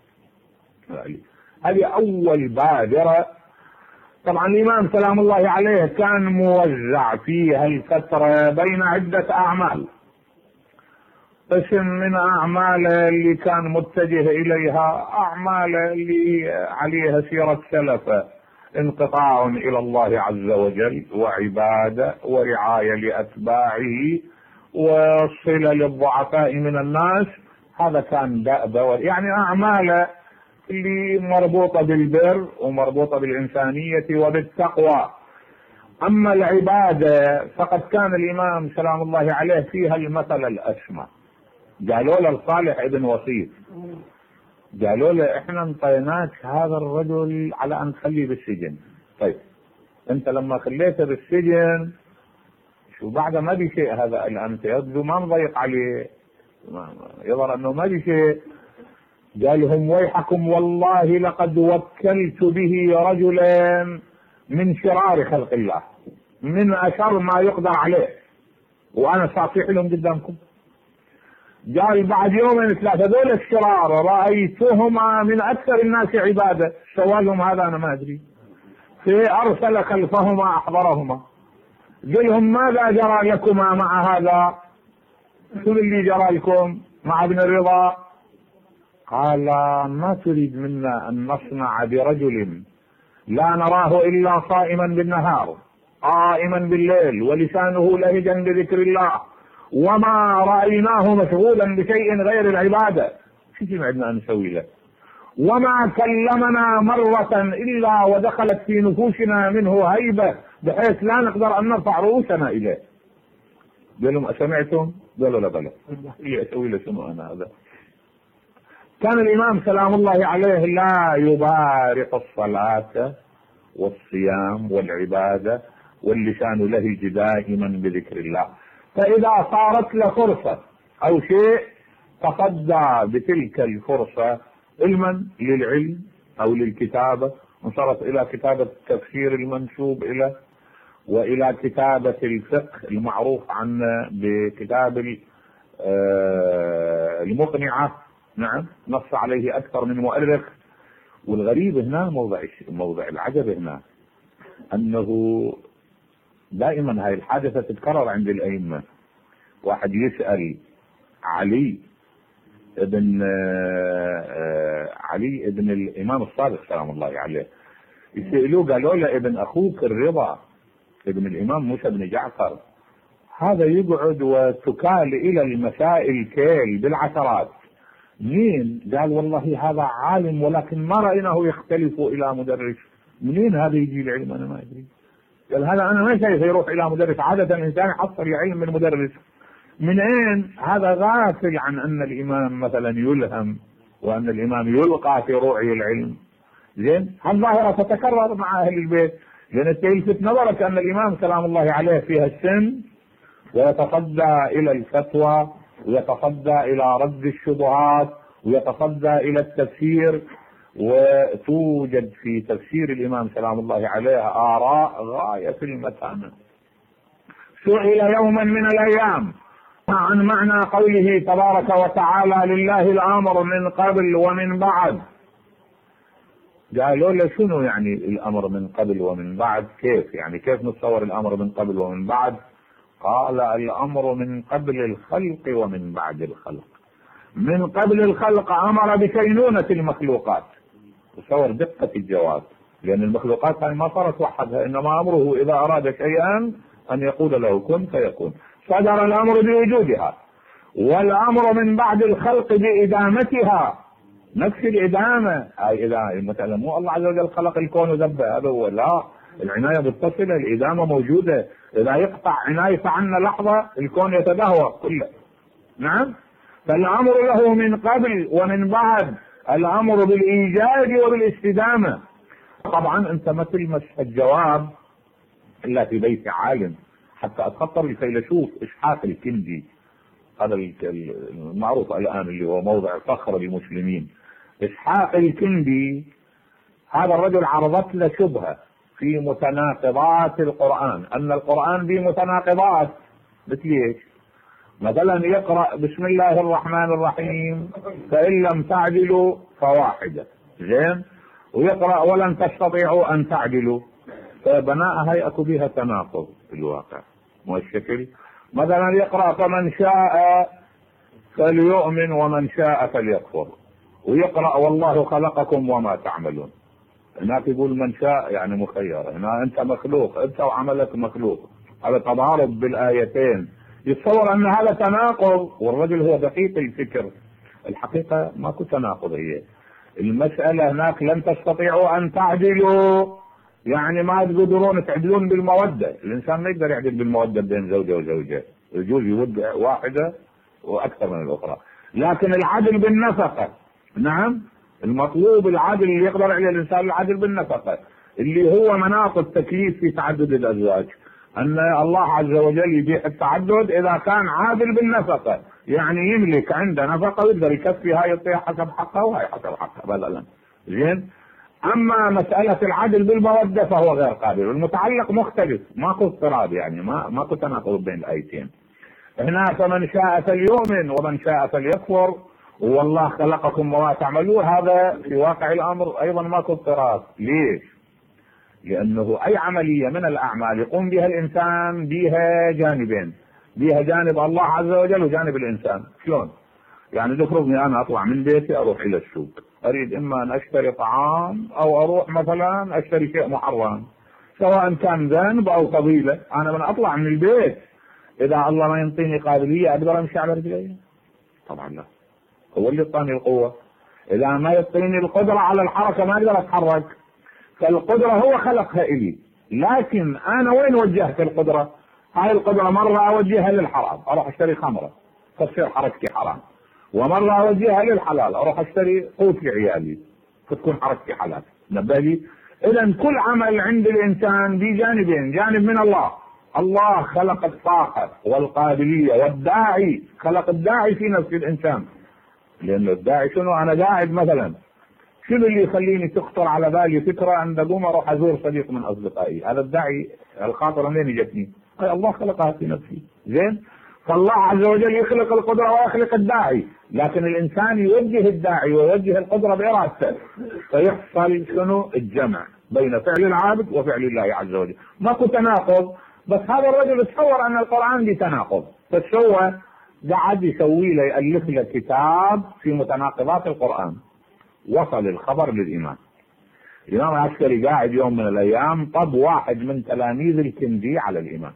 هذه أول بادرة. طبعا الإمام سلام الله عليه كان موزع في هالفترة بين عدة أعمال. قسم من أعماله اللي كان متجه إليها أعماله اللي عليها سيرة سلفه، انقطاع إلى الله عز وجل وعبادة ورعاية لأتباعه وصلة للضعفاء من الناس، هذا كان دأبة، يعني أعماله اللي مربوطة بالبر ومربوطة بالإنسانية وبالتقوى. أما العبادة فقد كان الإمام سلام الله عليه فيها المثل الأسمى. قالوا له الصالح ابن وصيف، قالوا له احنا انطيناك هذا الرجل على ان تخليه بالسجن، طيب انت لما خليته بالسجن شو بعد ما بي شيء، هذا الان يبدو ما نضيق عليه، يظهر انه ما بي شيء. قال لهم ويحكم والله لقد وكلت به رجلا من شرار خلق الله، من اشر ما يقدر عليه، وانا صافح لهم قدامكم. قال بعد يومين ثلاثة دول الشرار رأيتهما من أكثر الناس عبادة، سوالهم هذا أنا ما أدري، في أرسل خلفهما أحضرهما، قال لهم ماذا جرى لكما مع هذا؟ شو اللي جرى لكم مع ابن الرضا؟ قال ما تريد منا أن نصنع برجل لا نراه إلا صائما بالنهار قائما بالليل ولسانه لهجا بذكر الله وما رأيناه مشغولا بشيء غير العبادة، شو عندنا أن نسوي له؟ وما كلمنا مرة إلا ودخلت في نفوسنا منه هيبة بحيث لا نقدر أن نرفع رؤوسنا إليه. قال لهم أسمعتم؟ قالوا لا بلى، أسوي له شنو أنا هذا؟ كان الإمام سلام الله عليه لا يبارق الصلاة والصيام والعبادة واللسان لهج دائما بذكر الله، فإذا صارت له فرصة أو شيء تصدى بتلك الفرصة علما للعلم أو للكتابة، وصارت إلى كتابة التفسير المنسوب إليه وإلى كتابة الفقه المعروف عنه بكتاب المقنعة، نعم نص عليه أكثر من مؤرخ. والغريب هنا موضع موضع العجب هنا أنه دائما هاي الحادثة تتكرر عند الأئمة. واحد يسأل علي ابن علي ابن الإمام الصادق سلام الله عليه، يسألوه قالوا له ابن أخوك الرضا ابن الإمام موسى بن جعفر هذا يقعد وتكال إلى المسائل كيل بالعشرات، منين؟ قال والله هذا عالم ولكن ما رأيناه يختلف إلى مدرس. منين هذا يجي العلم؟ أنا ما أدري. قال هذا أنا ما شايف يروح إلى مدرس، عادة الإنسان يحصل علم من مدرس. من أين؟ هذا غافل عن أن الإمام مثلا يلهم وأن الإمام يلقى في روعي العلم. زين؟ هالظاهرة تتكرر مع أهل البيت، لأن تلفت نظرك أن الإمام سلام الله عليه فيها السن ويتصدى إلى الفتوى ويتصدى إلى رد الشبهات ويتصدى إلى التفسير. وتوجد في تفسير الإمام سلام الله عليه آراء غاية في المتانة. سئل يوما من الأيام عن معنى قوله تبارك وتعالى لله الأمر من قبل ومن بعد. قالوا له شنو يعني الأمر من قبل ومن بعد؟ كيف يعني كيف نتصور الأمر من قبل ومن بعد؟ قال الأمر من قبل الخلق ومن بعد الخلق. من قبل الخلق أمر بكينونة المخلوقات. تصور دقة الجواب، لأن المخلوقات هاي ما صارت وحدها، إنما أمره إذا أراد شيئا أن يقول له كن فيكون. صدر الأمر بوجودها، والأمر من بعد الخلق بإدامتها، نفس الإدامة. أي إذا مثلا مو الله عز وجل خلق الكون وذبه، هذا هو، لا، العناية متصلة، الإدامة موجودة. إذا يقطع عناية عنا لحظة الكون يتدهور كله. نعم، فالأمر له من قبل ومن بعد، الأمر بالإيجاد وبالاستدامة. طبعا أنت مثل مش الجواب إلا في بيت عالم، حتى أتخطر الفيلسوف إسحاق الكندي، هذا المعروف الآن اللي هو موضع فخر للمسلمين. إسحاق الكندي هذا الرجل عرضت له شبهة في متناقضات القرآن، أن القرآن فيه متناقضات. مثل ايش؟ مثلا يقرأ بسم الله الرحمن الرحيم فإن لم تعدلوا فواحدة، زين، ويقرأ ولن تستطيعوا أن تعدلوا، فبناءها يأكو بها تناقض في الواقع، مو الشكل. مثلا يقرأ فمن شاء فليؤمن ومن شاء فليكفر، ويقرأ والله خلقكم وما تعملون. هناك يقول من شاء يعني مخير، هنا أنت مخلوق، أنت وعملك مخلوق. هذا تضارب بالآيتين، يتصور أن هذا تناقض، والرجل هو دقيق الفكر. الحقيقة ماكو تناقض، هي المسألة هناك لن تستطيعوا أن تعدلوا، يعني ما تقدرون تعدلون بالمودة. الإنسان ما يقدر يعدل بالمودة بين زوجة وزوجة، يجوز يود واحدة وأكثر من الأخرى، لكن العدل بالنفقة، نعم، المطلوب العدل اللي يقدر عليه الإنسان العدل بالنفقة، اللي هو مناط التكليف في تعدد الأزواج، أن الله عز وجل يبيح التعدد إذا كان عادل بالنفقة، يعني يملك عنده نفقة ويقدر يكفي هاي يعطيها حسب حقها وهاي حسب حقها بدلا، زين. أما مسألة العدل بالمودة فهو غير قابل، والمتعلق مختلف، ماكو اضطراب، يعني ما ماكو تناقض بين الآيتين. هنا فمن شاء فليؤمن ومن شاء فليكفر، والله خلقكم وما تعملون، هذا في واقع الأمر أيضا ماكو اضطراب. ليش؟ لأنه أي عملية من الأعمال يقوم بها الإنسان بها جانبين، بها جانب الله عز وجل وجانب الإنسان. شلون؟ يعني تفرضني أنا أطلع من بيتي أروح إلى السوق، أريد إما أن أشتري طعام أو أروح مثلا أشتري شيء محرم، سواء كان ذنب أو فضيلة. أنا من أطلع من البيت إذا الله ما ينطيني قابلية أقدر أمشي على رجلي؟ طبعا لا، هو اللي يعطيني القوة. إذا ما يعطيني القدرة على الحركة ما أقدر أتحرك، فالقدرة هو خلقها إلي، لكن أنا وين وجهت القدرة؟ هاي القدرة مرة أوجهها للحرام، أروح أشتري خمرة تصير حركتي حرام، ومرة أوجهها للحلال، أروح أشتري قوت لعيالي فتكون حركتي حلال. نبه لي؟ إذا كل عمل عند الإنسان بجانبين، جانب من الله، الله خلق الطاقة والقابلية، والداعي خلق الداعي في نفس الإنسان، لأن الداعي شنو؟ أنا قاعد مثلا، شنو اللي يخليني تخطر على بالي فكرة أن أقوم أروح أزور صديق من أصدقائي؟ هذا الداعي، الخاطرة منين جتني؟ أي الله خلقها في نفسي، زين. فالله عز وجل يخلق القدرة ويخلق الداعي، لكن الإنسان يوجه الداعي ويوجه القدرة بإرادته، فيحصل شنو؟ الجمع بين فعل العابد وفعل الله عز وجل. ماكو تناقض، بس هذا الرجل تصور أن القرآن دي تناقض، فسوى قعد يسوي له، يألف له كتاب في متناقضات القرآن. وصل الخبر للإمام. الإمام العسكري قاعد يوم من الأيام، طب واحد من تلاميذ الكندي على الإمام.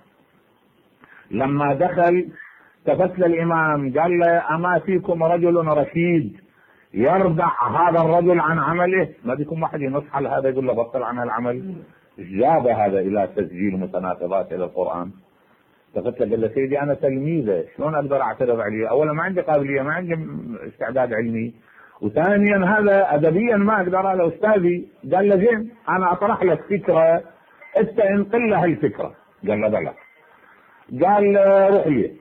لما دخل تفت الإمام قال له: أما فيكم رجل رشيد يردع هذا الرجل عن عمله؟ ما بيكم واحد ينصح على هذا يقول له بطل عن العمل؟ جاب هذا إلى تسجيل متناقضات إلى القرآن. تفت له قال له: سيدي أنا تلميذه، شلون أقدر أعترض عليه؟ أولا ما عندي قابلية، ما عندي استعداد علمي، وثانيا هذا أدبيا ما أقدر على أستاذي. قال له: زين، أنا أطرح لك فكرة أنت انقل لها الفكرة. قال له: بلى. قال روح لي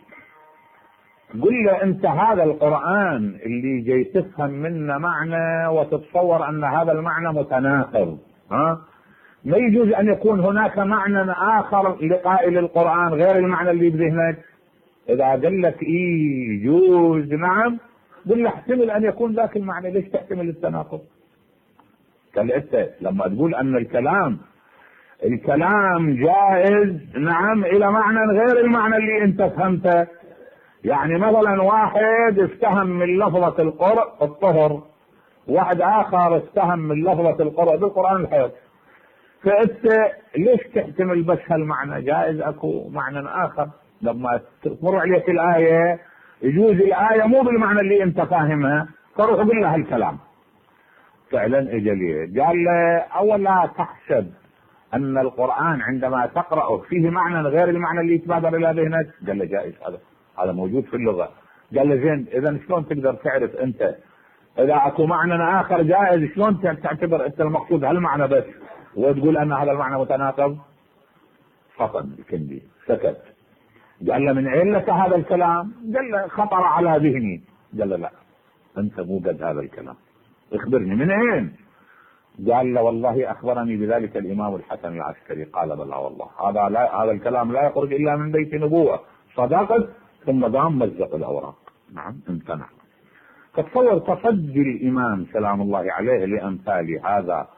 قل له انت هذا القرآن اللي جاي تفهم منه معنى وتتصور ان هذا المعنى متناقض، ها؟ ما يجوز ان يكون هناك معنى اخر لقائل القرآن غير المعنى اللي بذهنك. اذا قال لك ايه يجوز نعم، قل له احتمل ان يكون ذاك المعنى، ليش تحتمل التناقض؟ قال انت لما تقول ان الكلام الكلام جائز نعم الى معنى غير المعنى اللي انت فهمته، يعني مثلا واحد افتهم من لفظة القرء الطهر، واحد اخر افتهم من لفظة القرء بالقرآن الحيض، فانت ليش تحتمل بس هالمعنى؟ جائز اكو معنى اخر. لما تمر عليك الآية يجوز الآية مو بالمعنى اللي انت فاهمها، فروح قل لها الكلام. فعلا اجى لي قال له اولا تحسب ان القرآن عندما تقرأه فيه معنى غير المعنى اللي يتبادر الى ذهنك. قال له جائز، هذا هذا موجود في اللغة. قال له زين اذا شلون تقدر تعرف انت اذا اكو معنى اخر جائز شلون تعتبر انت المقصود هالمعنى بس وتقول ان هذا المعنى متناقض؟ فطن الكندي سكت. قال له من اين لك هذا الكلام؟ قال له خطر على ذهني. قال له لا انت مو قد هذا الكلام، اخبرني من اين؟ قال له والله اخبرني بذلك الامام الحسن العسكري. قال بلى والله هذا لا هذا الكلام لا يخرج الا من بيت نبوة. صدقت. ثم قام مزق الاوراق. نعم امتنع. فتصور تصدي الامام سلام الله عليه لامثال هذا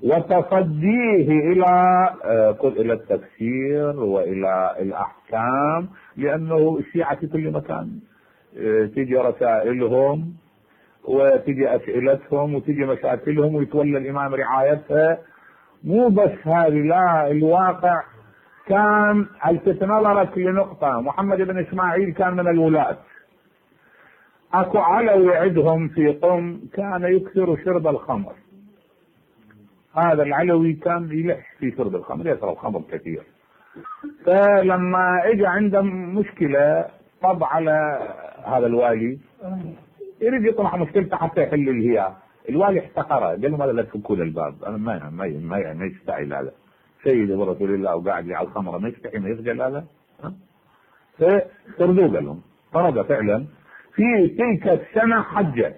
وتصديه الى الى التفسير والى الاحكام، لانه الشيعة في كل مكان تيجي رسائلهم وتجي اسئلتهم وتجي مشاكلهم ويتولى الامام رعايتها. مو بس هذه، لا الواقع كان الفت نظرك لنقطة. محمد بن اسماعيل كان من الولاة، اكو علوي عندهم في قم كان يكثر شرب الخمر. هذا العلوي كان يلح في شرب الخمر، يشرب خمر كثير. فلما اجى عنده مشكلة طب على هذا الوالي يريد يطرح مشكلته حتى يحل الهياء. الوالي احتقره، قال له ماذا لا تفكوا الباب؟ انا ما ما ما, ما يستحي هذا سيدي ورسول الله وقاعد لي على الخمره، ما يستحي ما يخجل هذا؟ فطردوه قال لهم. طرد فعلا. في تلك السنه حج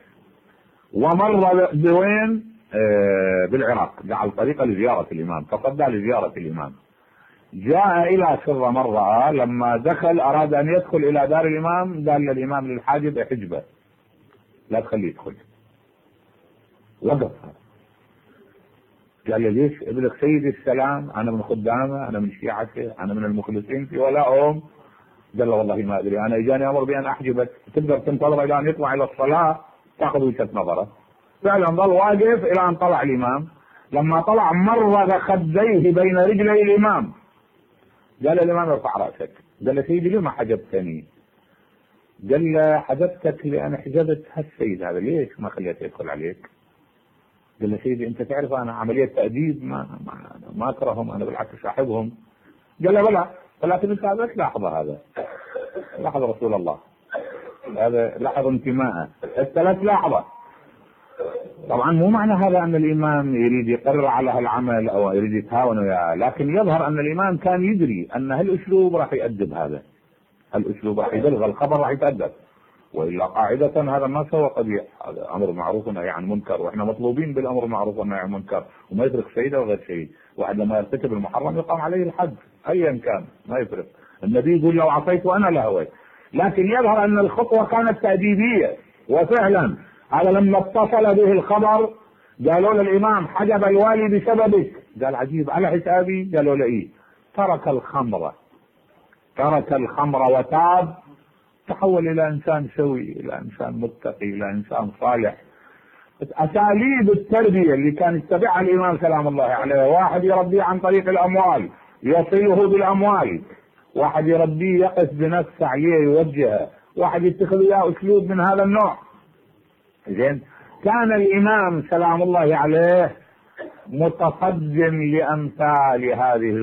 ومر بوين؟ آه بالعراق، جعل طريقه لزياره الامام، فصدى لزياره الامام. جاء الى سر مره، لما دخل اراد ان يدخل الى دار الامام قال للامام للحاجب احجبه لا تخليه يدخل. وقف. قال لي ليش؟ يقول لك سيدي السلام انا من خدامه، انا من شيعته، انا من المخلصين في ولائهم. قال له والله ما ادري، انا اجاني امر بان احجبك، تقدر تنتظر الى ان يطلع الى الصلاه تاخذ وجهه نظره. فعلا ظل واقف الى ان طلع الامام. لما طلع مرغ خديه بين رجلي الامام. قال الامام ارفع راسك. قال له سيدي لما حجبتني؟ قال له حجبتك لان حجبت هالسيد هذا، ليش ما خليته يدخل عليك؟ قال له سيدي انت تعرف انا عمليه تاديب ما ما, ما اكرههم، انا بالعكس احبهم. قال له بلى، ولكن انت لا تلاحظ هذا. لاحظ رسول الله، هذا لاحظ انتماءه، انت لا تلاحظه. طبعا مو معنى هذا ان الامام يريد يقرر على هالعمل او يريد يتهاون وياه، لكن يظهر ان الامام كان يدري ان هالاسلوب راح يؤدب هذا، هالاسلوب راح يبلغ الخبر، راح يتأدب. والا قاعده هذا ما سوى قبيح، هذا امر معروف ونهي عن منكر، واحنا مطلوبين بالامر المعروف والنهي عن المنكر، وما يترك سيده وغير شيء. واحد لما يرتكب المحرم يقام عليه الحد ايا كان، ما يفرق. النبي يقول لو عصيت وانا لهويت. لكن يظهر ان الخطوه كانت تأديبيه، وفعلا هذا لما اتصل به الخبر قالوا للامام حجب الوالي بسببك. قال عجيب، على حسابي؟ قالوا له ايه. ترك الخمر، ترك الخمر وتاب، تحول الى انسان سوي، الى انسان متقي، الى انسان صالح. اساليب التربيه اللي كان يتبعها الامام سلام الله عليه، واحد يربيه عن طريق الاموال يصله بالاموال، واحد يربيه يقف بنفسه عليه يوجهه، واحد يتخذ اياه اسلوب من هذا النوع. زين، كان الامام سلام الله عليه متصدم لامثال هذه